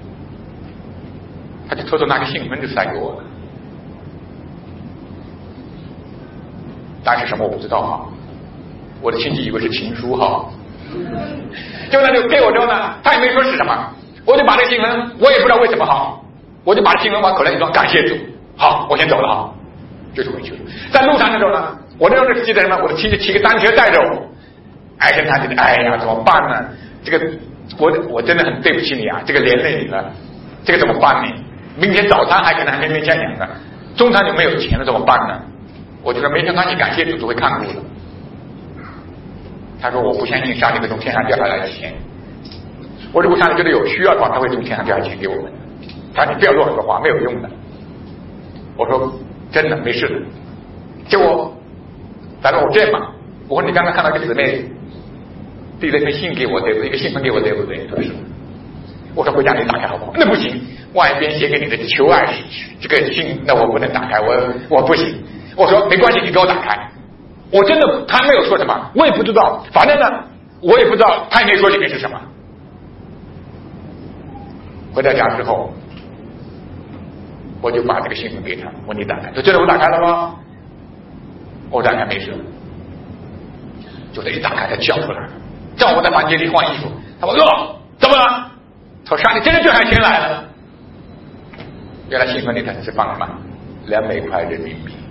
他就偷偷拿个信封就塞给我了，但是什么我不知道哈。我的亲戚以为是情书哈，结果他就给我之后呢，他也没说是什么，我就把这个信封，我也不知道为什么哈，我就把信封往口袋里装，感谢主，好，我先走了哈，就是回去了。在路上的时候呢，我那时候记得什么？我的亲戚骑个单车带着我。跟他觉得怎么办呢？这个我真的很对不起你啊，这个连累你了，这个怎么办呢？明天早餐还可能还勉勉强强的，中餐就没有钱了，怎么办呢？ 我就说没想到你感谢主就会看顾的。他说我不相信上帝会从天上掉下来的钱。我如果上帝觉得有需要的话，他会从天上掉下钱给我们。他说你不要说很多话，没有用的。我说真的没事的。结果他说我这样吧，我说你刚刚看到一个姊妹递了一封信给我，对不对？一个信封给我，对不对？他说是。我说回家你打开好不好？那不行，外边写给你的求爱这个信，那我不能打开，我不行。我说没关系，你给我打开。我真的他没有说什么，我也不知道，反正呢我也不知道，他也没说里面是什么。回到家之后，我就把这个信封给他，我说你打开。说真的我打开了吗？我打开没事。就这一打开他叫出来，叫我在房间里换衣服。他说哟怎么了？他说上帝真的掉下钱来了。原来信封里头是放什么？200块人民币，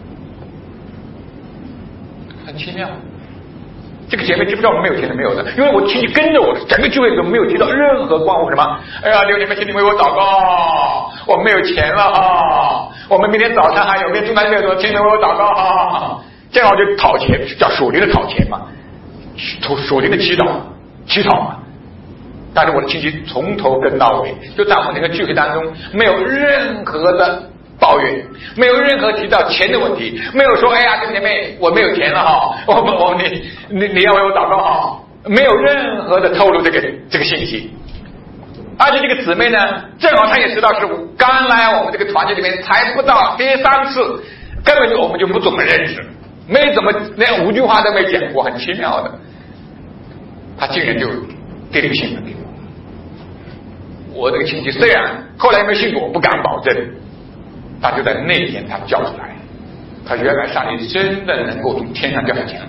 很奇妙。这个姐妹知不知道我们没有钱是没有的，因为我亲戚跟着我整个聚会都没有提到任何关乎什么。哎呀，刘你们请你为我祷告，我们没有钱了啊！我们明天早上还有，明天中餐没有多，请你们为我祷告啊！这样我就讨钱，叫属灵的讨钱嘛，属灵的祈祷嘛。但是我的亲戚从头跟到尾，就在我们那个聚会当中，没有任何的抱怨，没有任何提到钱的问题，没有说哎呀这个姐妹我没有钱了哈，你要为我祷告哈，没有任何的透露这个信息。而且这个姊妹呢，正好她也知道是刚来我们这个团体里面才不到第3次，根本我们就不怎么认识，没怎么连5句话都没讲过，很奇妙的。她竟然就递了个信给我。我这个亲戚虽然后来没信过，我不敢保证，他就在那天他叫出来，他原来上帝真的能够从天上掉下钱来。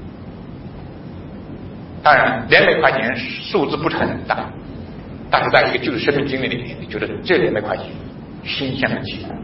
当然200块钱数字不是很大，但是在一个就是生命经历里面，你觉得这200块钱心向的起来，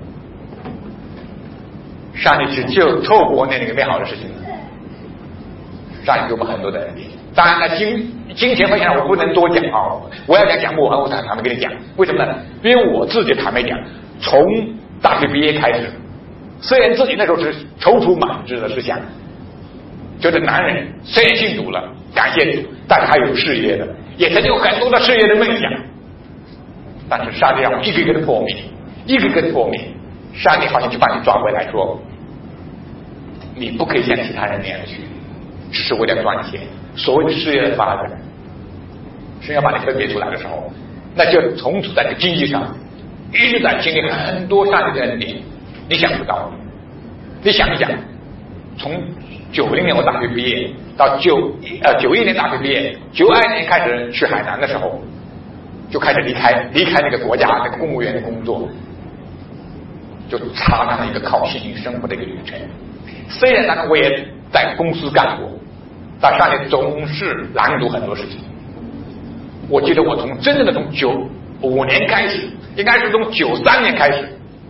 上帝只就透过那个美好的事情，上帝给我们很多的恩典。当然了，金钱方面我不能多讲啊，我要讲幕后，我坦白跟你讲，为什么呢？因为我自己坦白讲，从大学毕业开始，虽然自己那时候是踌躇满志的思想，觉得男人虽然信主了，感谢主，但是还有事业的，也曾经有很多的事业的梦想，但是上帝要一个一个的破灭，一个一个的破灭，上帝好像就把你抓回来说，你不可以像其他人那样去，只是为了赚钱。所谓的事业的发展，是要把你分别出来的时候，那就从此在这个经济上一直在经历很多上帝的恩典，你想不到。你想一想，从90年我大学毕业到91年大学毕业，92年开始去海南的时候，就开始离开那个国家那个公务员的工作，就踏上了一个靠信心生活的一个旅程。虽然当然我也在公司干过，但上帝总是拦阻很多事情。我记得我真正的从95年开始，应该是从93年开始，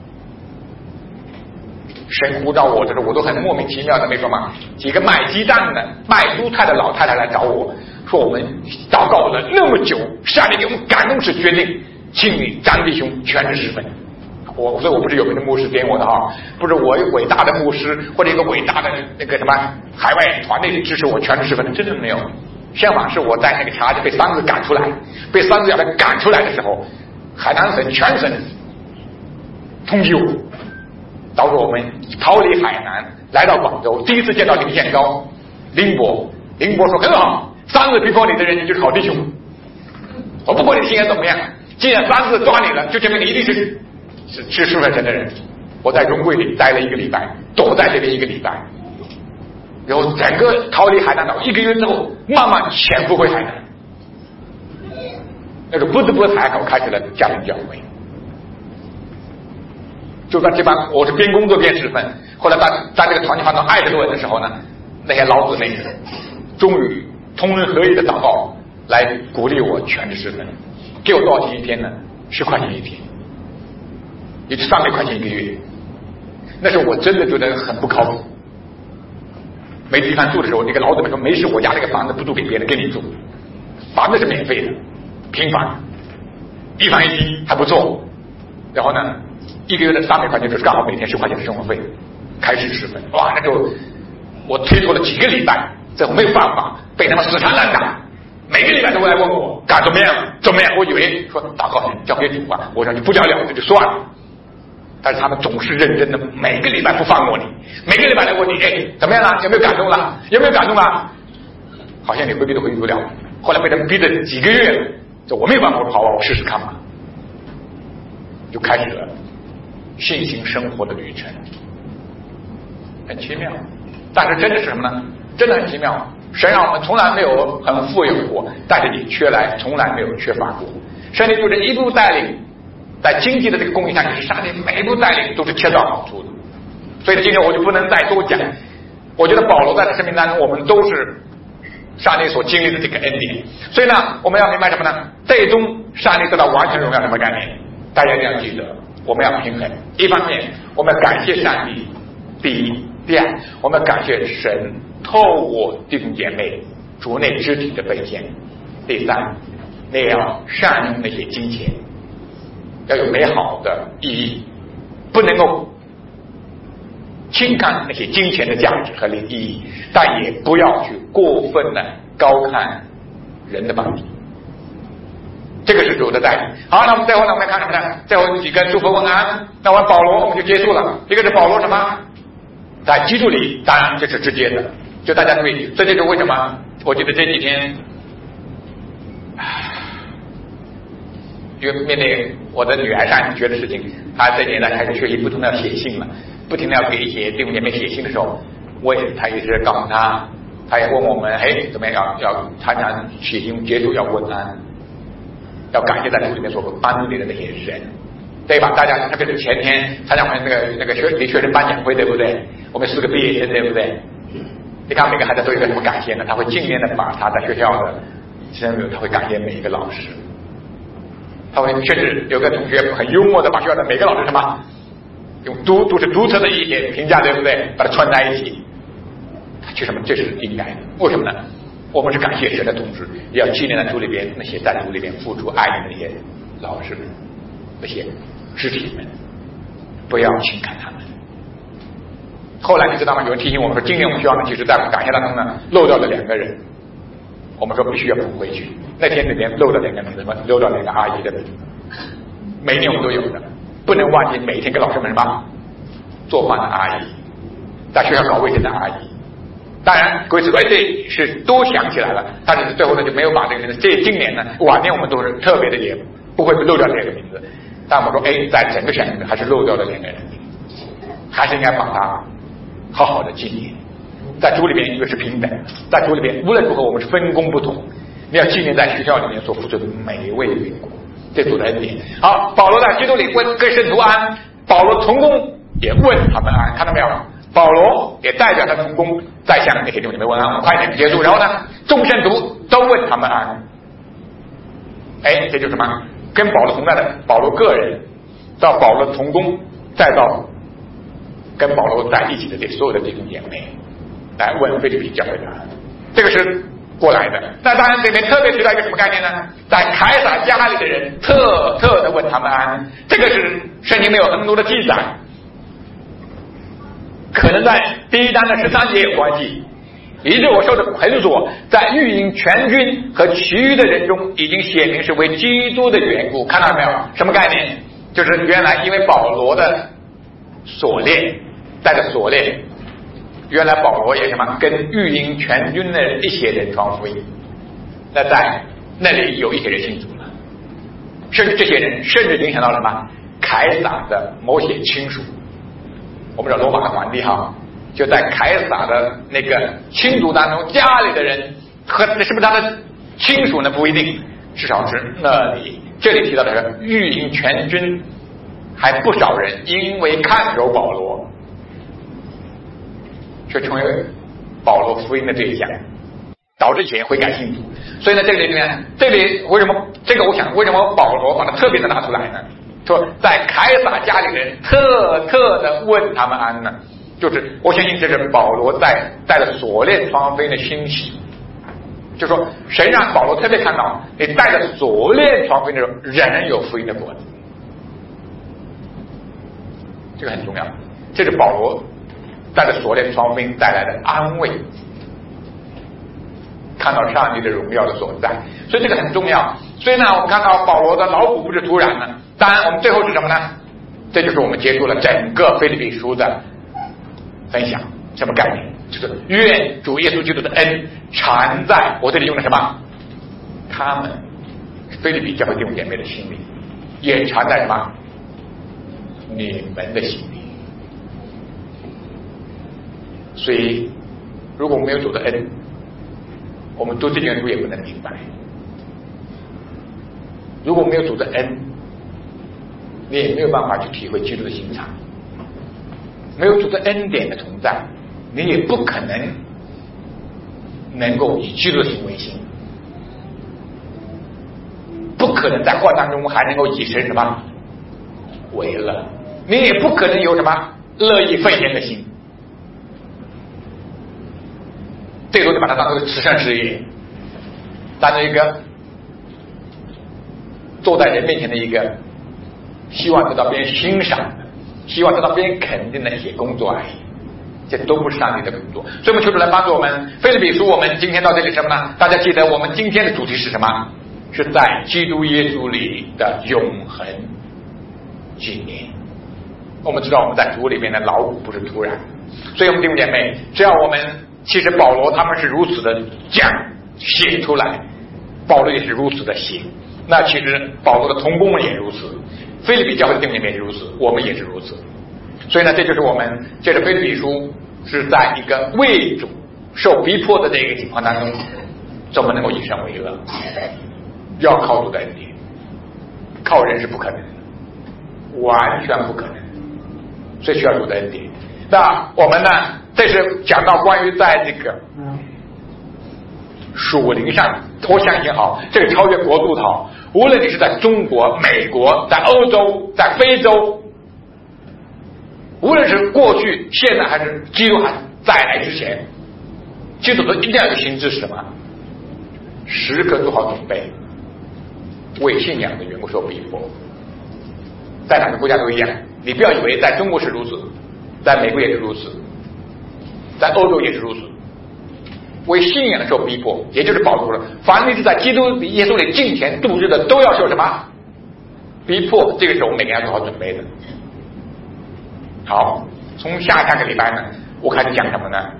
神呼召我的时候，我都很莫名其妙的，没说嘛。几个卖鸡蛋的、卖蔬菜的老太太来找我说，我们祷告了那么久，上帝给我们感动时决定，请你张弟兄全职10分。所以我不是有名的牧师点我的啊，不是我伟大的牧师或者一个伟大的那个什么海外团队支持我全职10分，真的没有。相反是我在那个查被3次赶出来，被3次要来赶出来的时候，海南省全省通缉我，导致我们逃离海南来到广州，第一次见到林宪高、林伯说很好，3次逼迫你的人就是好弟兄，我不管你心眼怎么样，既然3次抓你了，就证明你一定是10分神的人。我在荣桂里待了1个礼拜，躲在这边1个礼拜，然后整个逃离海南岛1个月之后，慢慢潜伏回海南。那个不得不海口开始了家庭教会。就在这帮我是边工作边10分，后来在这个团体当中20多人的时候呢，那些老姊妹终于同仁合一的祷告来鼓励我全职10分，给我多少钱一天呢？10块钱一天，也就300块钱1个月。那时候我真的觉得很不靠谱。没地方住的时候，那个老姊妹说没事，我家那个房子不租给别人，给你住，房子是免费的，平房，1房1厅还不错。然后呢，1个月的300块钱就是刚好每天10块钱的生活费。 开始吃粉，哇，那就我推脱了几个礼拜，最后没有办法，被他们死缠烂打，每个礼拜都来问我干怎么样，怎么样？我以为说祷告交给主啊，我说你不了了之就算了。但是他们总是认真的，每个礼拜不放过你，每个礼拜来问你，哎，怎么样了？有没有感动了？有没有感动了？好像你回避都回避不了。后来被他们逼了几个月了，就我没有办法，我说好吧，我试试看吧，就开始了信心生活的旅程，很奇妙。但是真的是什么呢？真的很奇妙。神让我们从来没有很富有过，但是也从来没有缺乏过。上帝就是一路带领。在经济的这个供应上，也是上帝每一步带领都是切到好处的。所以今天我就不能再多讲。我觉得保罗在他生命当中，我们都是上帝所经历的这个恩典。所以呢，我们要明白什么呢？最终上帝得到完全荣耀什么概念？大家一定要记得，我们要平衡。一方面，我们要感谢上帝；第二，我们要感谢神透过弟兄姐妹主内肢体的奉献；第三，你也要善用那些金钱。要有美好的意义，不能够轻看那些金钱的价值和意义，但也不要去过分的高看人的帮助。这个是主的带领。好，那我们最后呢，我们看什么呢？最后几个祝福问安。那完保罗我们就结束了。一个是保罗什么？在基督里，当然这是直接的，就大家注意。这就是为什么我记得这几天。因为面对我的女儿上学的事情，她这年呢开始学习不停的写信了，不停的要给一些弟兄姐妹写信的时候，她也是告诉她也问我们，哎，怎么样要常常写信结束要问安，要感谢在主里面所帮助你的那些人，对吧？大家特别是前天参加我们那个学生颁奖会，对不对？我们4个毕业生，对不对？你看每个孩子都有一个什么感谢呢？他会尽量的把他在学校的他会感谢每一个老师。他会甚至有个同学很幽默的把学校的每个老师什么用都是独特的一些评价，对不对？把它串在一起，其实这是应该的。为什么呢？我们是感谢神的同时，也要纪念在主里边那些在主里边付出爱的那些老师们、那些肢体们，不要轻看他们。后来你知道吗？有人提醒我们说，今年我们学校呢，其实在感谢当中呢漏掉了2个人，我们说必须要补回去。那天里面漏了2个名字，漏掉2个阿姨的名字，每年我们都有的，不能忘记每天跟老师们什么做饭的阿姨，在学校搞卫生的阿姨。当然鬼子会这是都想起来了，但是最后呢就没有把这个名字。今年呢晚年我们都是特别的，也不会漏掉这个名字。但我说在整个选举还是漏掉了2个人，还是应该把它好好的纪念。在主里边一个是平等，在主里边无论如何我们是分工不同，你要纪念在学校里面所付出的每一位员工，这主的恩典。好，保罗在基督里问各圣徒安，保罗同工也问他们安，看到没有？保罗也代表他同工再向那些弟兄姐妹问安。我们快点结束，然后呢众圣徒都问他们安。这就是什么？跟保罗同在的保罗个人，到保罗同工，再到跟保罗在一起的这所有的弟兄姐妹来问腓立比教会的安，这个是过来的。那当然这边特别提到一个什么概念呢？在凯撒家里的人特的问他们安，这个是圣经没有很多的记载，可能在第1章的13节有关系。以致我受的捆锁，在御营全军和其余的人中已经写明是为基督的缘故。看到没有？什么概念？就是原来因为保罗的锁链，带着锁链，原来保罗也什么跟御营全军的一些人传福音，那在那里有一些人信主了，甚至这些人甚至影响到什么凯撒的某些亲属。我们知道罗马的皇帝就在凯撒的那个亲族当中，家里的人和是不是他的亲属呢？不一定，至少是那里。这里提到的是御营全军，还不少人因为看守保罗，却成为保罗福音的对象，导致一些人悔改信主。所以呢，这里为什么这个？我想为什么保罗把它特别的拿出来呢？说在凯撒家里的人特的问他们安呢？就是我相信这是保罗带着锁链传福音的兴起，就说神让保罗特别看到，你带着锁链传福音的时候，人人有福音的果子，这个很重要。这是保罗但是锁链传福音带来的安慰，看到上帝的荣耀的所在，所以这个很重要。所以呢，我们看到保罗的劳苦不是突然的。当然，我们最后是什么呢？这就是我们结束了整个腓立比书的分享。什么概念？就是愿主耶稣基督的恩常在，我这里用的什么？他们腓立比教会弟兄姐妹的心里，也常在什么？你们的心里。所以如果没有主的恩，我们读这卷书也不能明白。如果没有主的恩，你也没有办法去体会基督的心肠。没有主的恩典的存在，你也不可能够以基督的行为心，不可能在患难中还能够以神什么为乐，你也不可能有什么乐意奉献的心，最多就把它当做慈善事业，当做一个坐在人面前的一个希望得到别人欣赏的，希望得到别人肯定的一些工作而已，这都不是上帝的工作。所以我们求主来帮助我们。腓立比书我们今天到这里什么呢？大家记得我们今天的主题是什么？是在基督耶稣里的永恒纪念。我们知道我们在主里面的劳苦不是突然，所以我们弟兄姐妹，只要我们其实保罗他们是如此的讲写出来，保罗也是如此的写，那其实保罗的同工们也如此，腓立比教会的弟兄姐妹也如此，我们也是如此。所以呢，这就是我们借着腓立比书是在一个为主受逼迫的这个情况当中，怎么能够以神为乐？要靠主的恩典，靠人是不可能的，完全不可能，所以需要主的恩典。那我们呢，这是讲到关于在这个属灵上，我相信好，这个超越国度的好，无论你是在中国、美国、在欧洲、在非洲，无论是过去、现在还是基督还再来之前，基督徒一定要有心智是什么？时刻做好准备，为信仰的缘故受逼迫。在哪个国家都一样，你不要以为在中国是如此，在美国也是如此，在欧洲也是如此。为信仰受逼迫，也就是保罗了，凡你是在基督耶稣里敬虔度日的，都要受什么逼迫？这个时候我们每个人要做好准备的。好，从下个礼拜呢，我开始讲什么呢？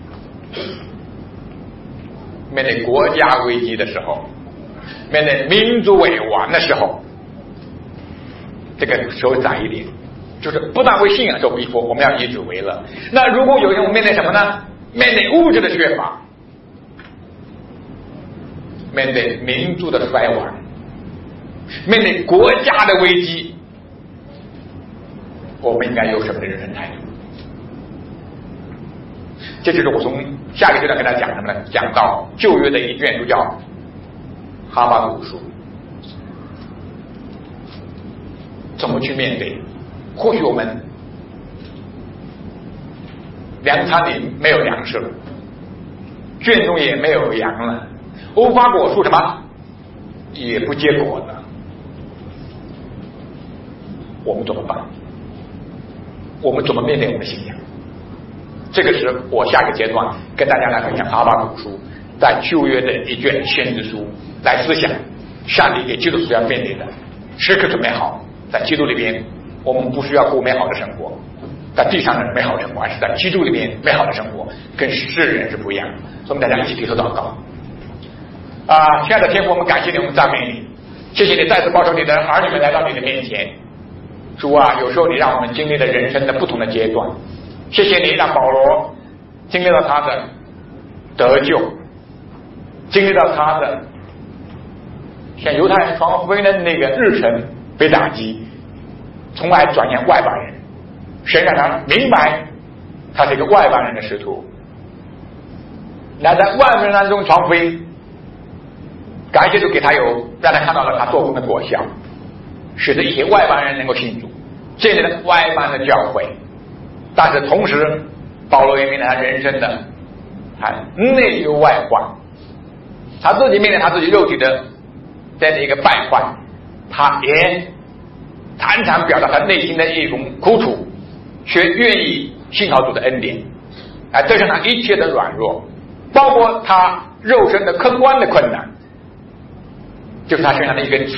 面对国家危机的时候，面对民族危亡的时候，这个时候窄一点，就是不但为信仰受逼迫，我们要以主为乐。那如果有一天我们面对什么呢？面对物质的缺乏，面对民族的衰亡，面对国家的危机，我们应该有什么的人生态度？这就是我从下个阶段跟大家讲什么呢？讲到旧约的一卷书叫哈巴谷书，怎么去面对？或许我们粮仓里没有粮食了，圈中也没有羊了，无花果树什么也不结果了，我们怎么办？我们怎么面对我们的信仰？这个是我下个阶段跟大家来分享哈巴谷书在旧约的一卷先知书，来思想上帝给基督徒要面对的时刻准备好，在基督里边我们不需要过美好的生活，在地上的美好生活，而是在基督里面美好的生活，跟世人是不一样的。所以我们大家一起低头祷告。亲爱的天父，我们感谢你，我们赞美你，谢谢你再次保守你的儿女们来到你的面前。主啊，有时候你让我们经历了人生的不同的阶段，谢谢你让保罗经历了他的得救，经历到他的像犹太人传福音的那个日程被打击，从来转向外邦人，神让他明白他是一个外邦人的使徒，来在外邦人当中传福音，感谢主给他有让他看到了他做工的果效，使得一些外邦人能够信主，建立了外邦的教会。但是同时保罗也面对他人生的内忧外患，他自己面对他自己肉体的这样的一个败坏，他也常常表达他内心的一种苦楚， 却愿意信靠主的恩典，来对上他一切的软弱，包括他肉身的客观的困难，就是他身上的一根刺，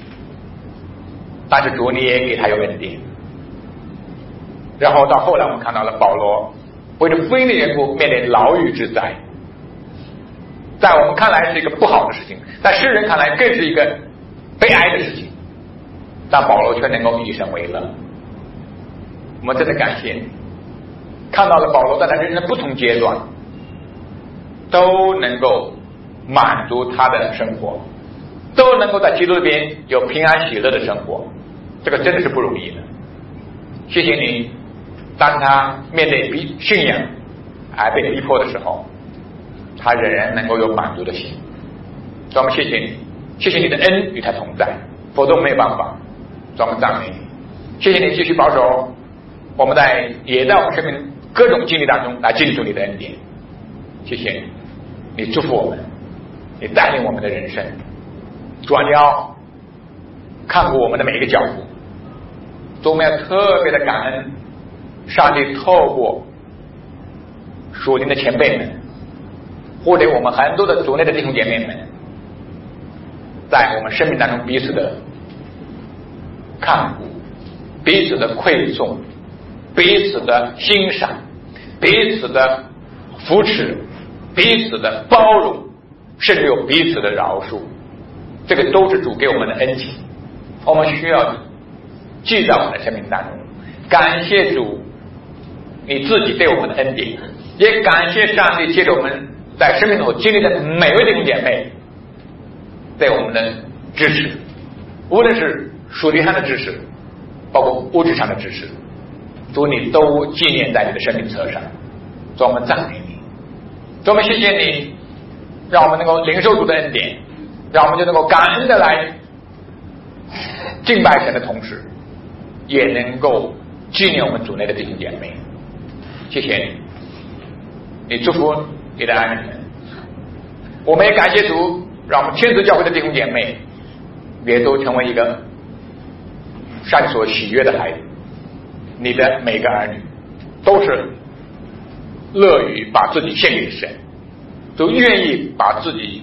但是主你也给他有恩典。然后到后来我们看到了保罗为了福音的缘故面临牢狱之灾，在我们看来是一个不好的事情，在世人看来更是一个悲哀的事情，但保罗却能够以神为乐。我们真的感谢你，看到了保罗在他人生不同阶段都能够满足他的生活，都能够在基督里边有平安喜乐的生活，这个真的是不容易的。谢谢你，当他面对信仰而被逼迫的时候，他仍然能够有满足的心。所以我们谢谢你，谢谢你的恩与他同在，否则我们没有办法。所以我们赞美你，谢谢你继续保守我们也在我们生命各种经历当中来经历出你的恩典。谢谢你，你祝福我们，你带领我们的人生。主啊，你要看顾我们的每一个脚步，我们要特别的感恩上帝透过属灵的前辈们，或者我们很多的主内的弟兄姐妹们，在我们生命当中彼此的看顾，彼此的馈送，彼此的欣赏，彼此的扶持，彼此的包容，甚至有彼此的饶恕，这个都是主给我们的恩情，我们需要记在我们的生命当中。感谢主你自己对我们的恩典，也感谢上帝借着我们在生命中所经历的每位弟兄姐妹对我们的支持，无论是属灵上的支持，包括物质上的支持，主你都纪念在你的生命册上。主，我们赞美你，主，我们谢谢你，让我们能够领受主的恩典，让我们就能够感恩的来敬拜神的同时，也能够纪念我们主内的弟兄姐妹。谢谢你，你祝福你的儿女们。我们也感谢主，让我们天主教会的弟兄姐妹也都成为一个上帝所喜悦的孩子。你的每个儿女都是乐于把自己献给神，都愿意把自己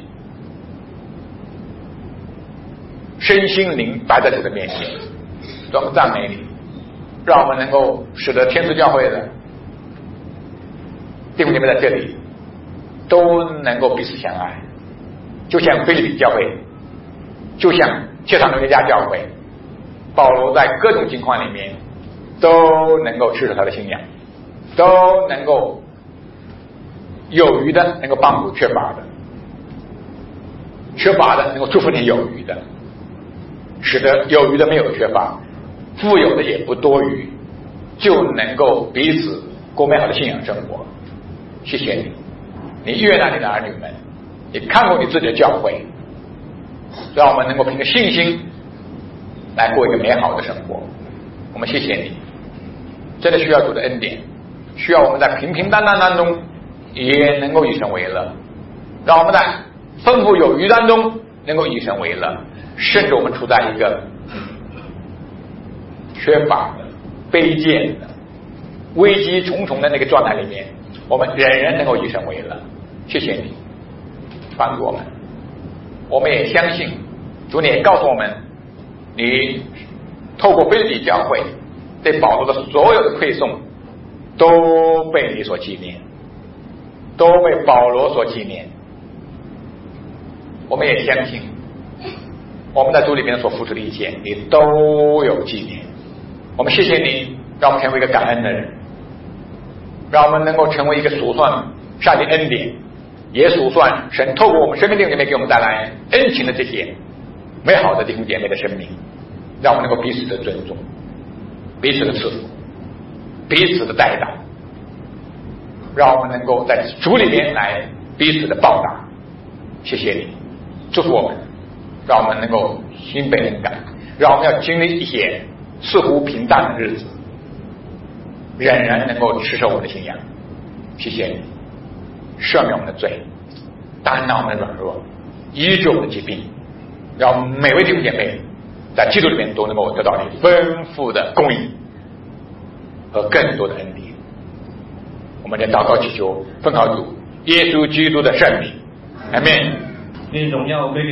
身心灵摆在主的面前。让我们赞美你，让我们能够使得天主教会的弟兄姐妹在这里都能够彼此相爱，就像腓立比教会，就像帖撒罗尼迦教会，保罗在各种情况里面都能够持守他的信仰，都能够有余的能够帮助缺乏的，缺乏的能够祝福你有余的，使得有余的没有缺乏，富有的也不多余，就能够彼此过美好的信仰生活。谢谢你，你悦纳你的儿女们，你看过你自己的教会，让我们能够凭着信心来过一个美好的生活。我们谢谢你，真的需要主的恩典，需要我们在平平淡淡当中也能够以神为乐，让我们在丰富有余当中能够以神为乐，甚至我们处在一个缺乏的、卑贱的、危机重重的那个状态里面，我们仍然能够以神为乐。谢谢你帮助我们，我们也相信主你也告诉我们，你透过腓立比教会对保罗的所有的馈送都被你所纪念，都被保罗所纪念。我们也相信我们在主里面所付出的一切你都有纪念。我们谢谢你，让我们成为一个感恩的人，让我们能够成为一个数算上帝恩典，也数算神透过我们生命里面给我们带来恩情的这些美好的弟兄姐妹的生命，让我们能够彼此的尊重，彼此的赐福，彼此的带导，让我们能够在主里面来彼此的报答。谢谢你，祝福我们，让我们能够心被恩感，让我们要经历一些似乎平淡的日子，仍然能够持守我们的信仰。谢谢你，赦免我们的罪，担当我们的软弱，医治我们的疾病，让我们每位弟兄姐妹在基督里面都能够得到你丰富的供应和更多的恩典。我们的祷告祈求奉靠主耶稣基督的圣名，阿们。 愿荣耀归给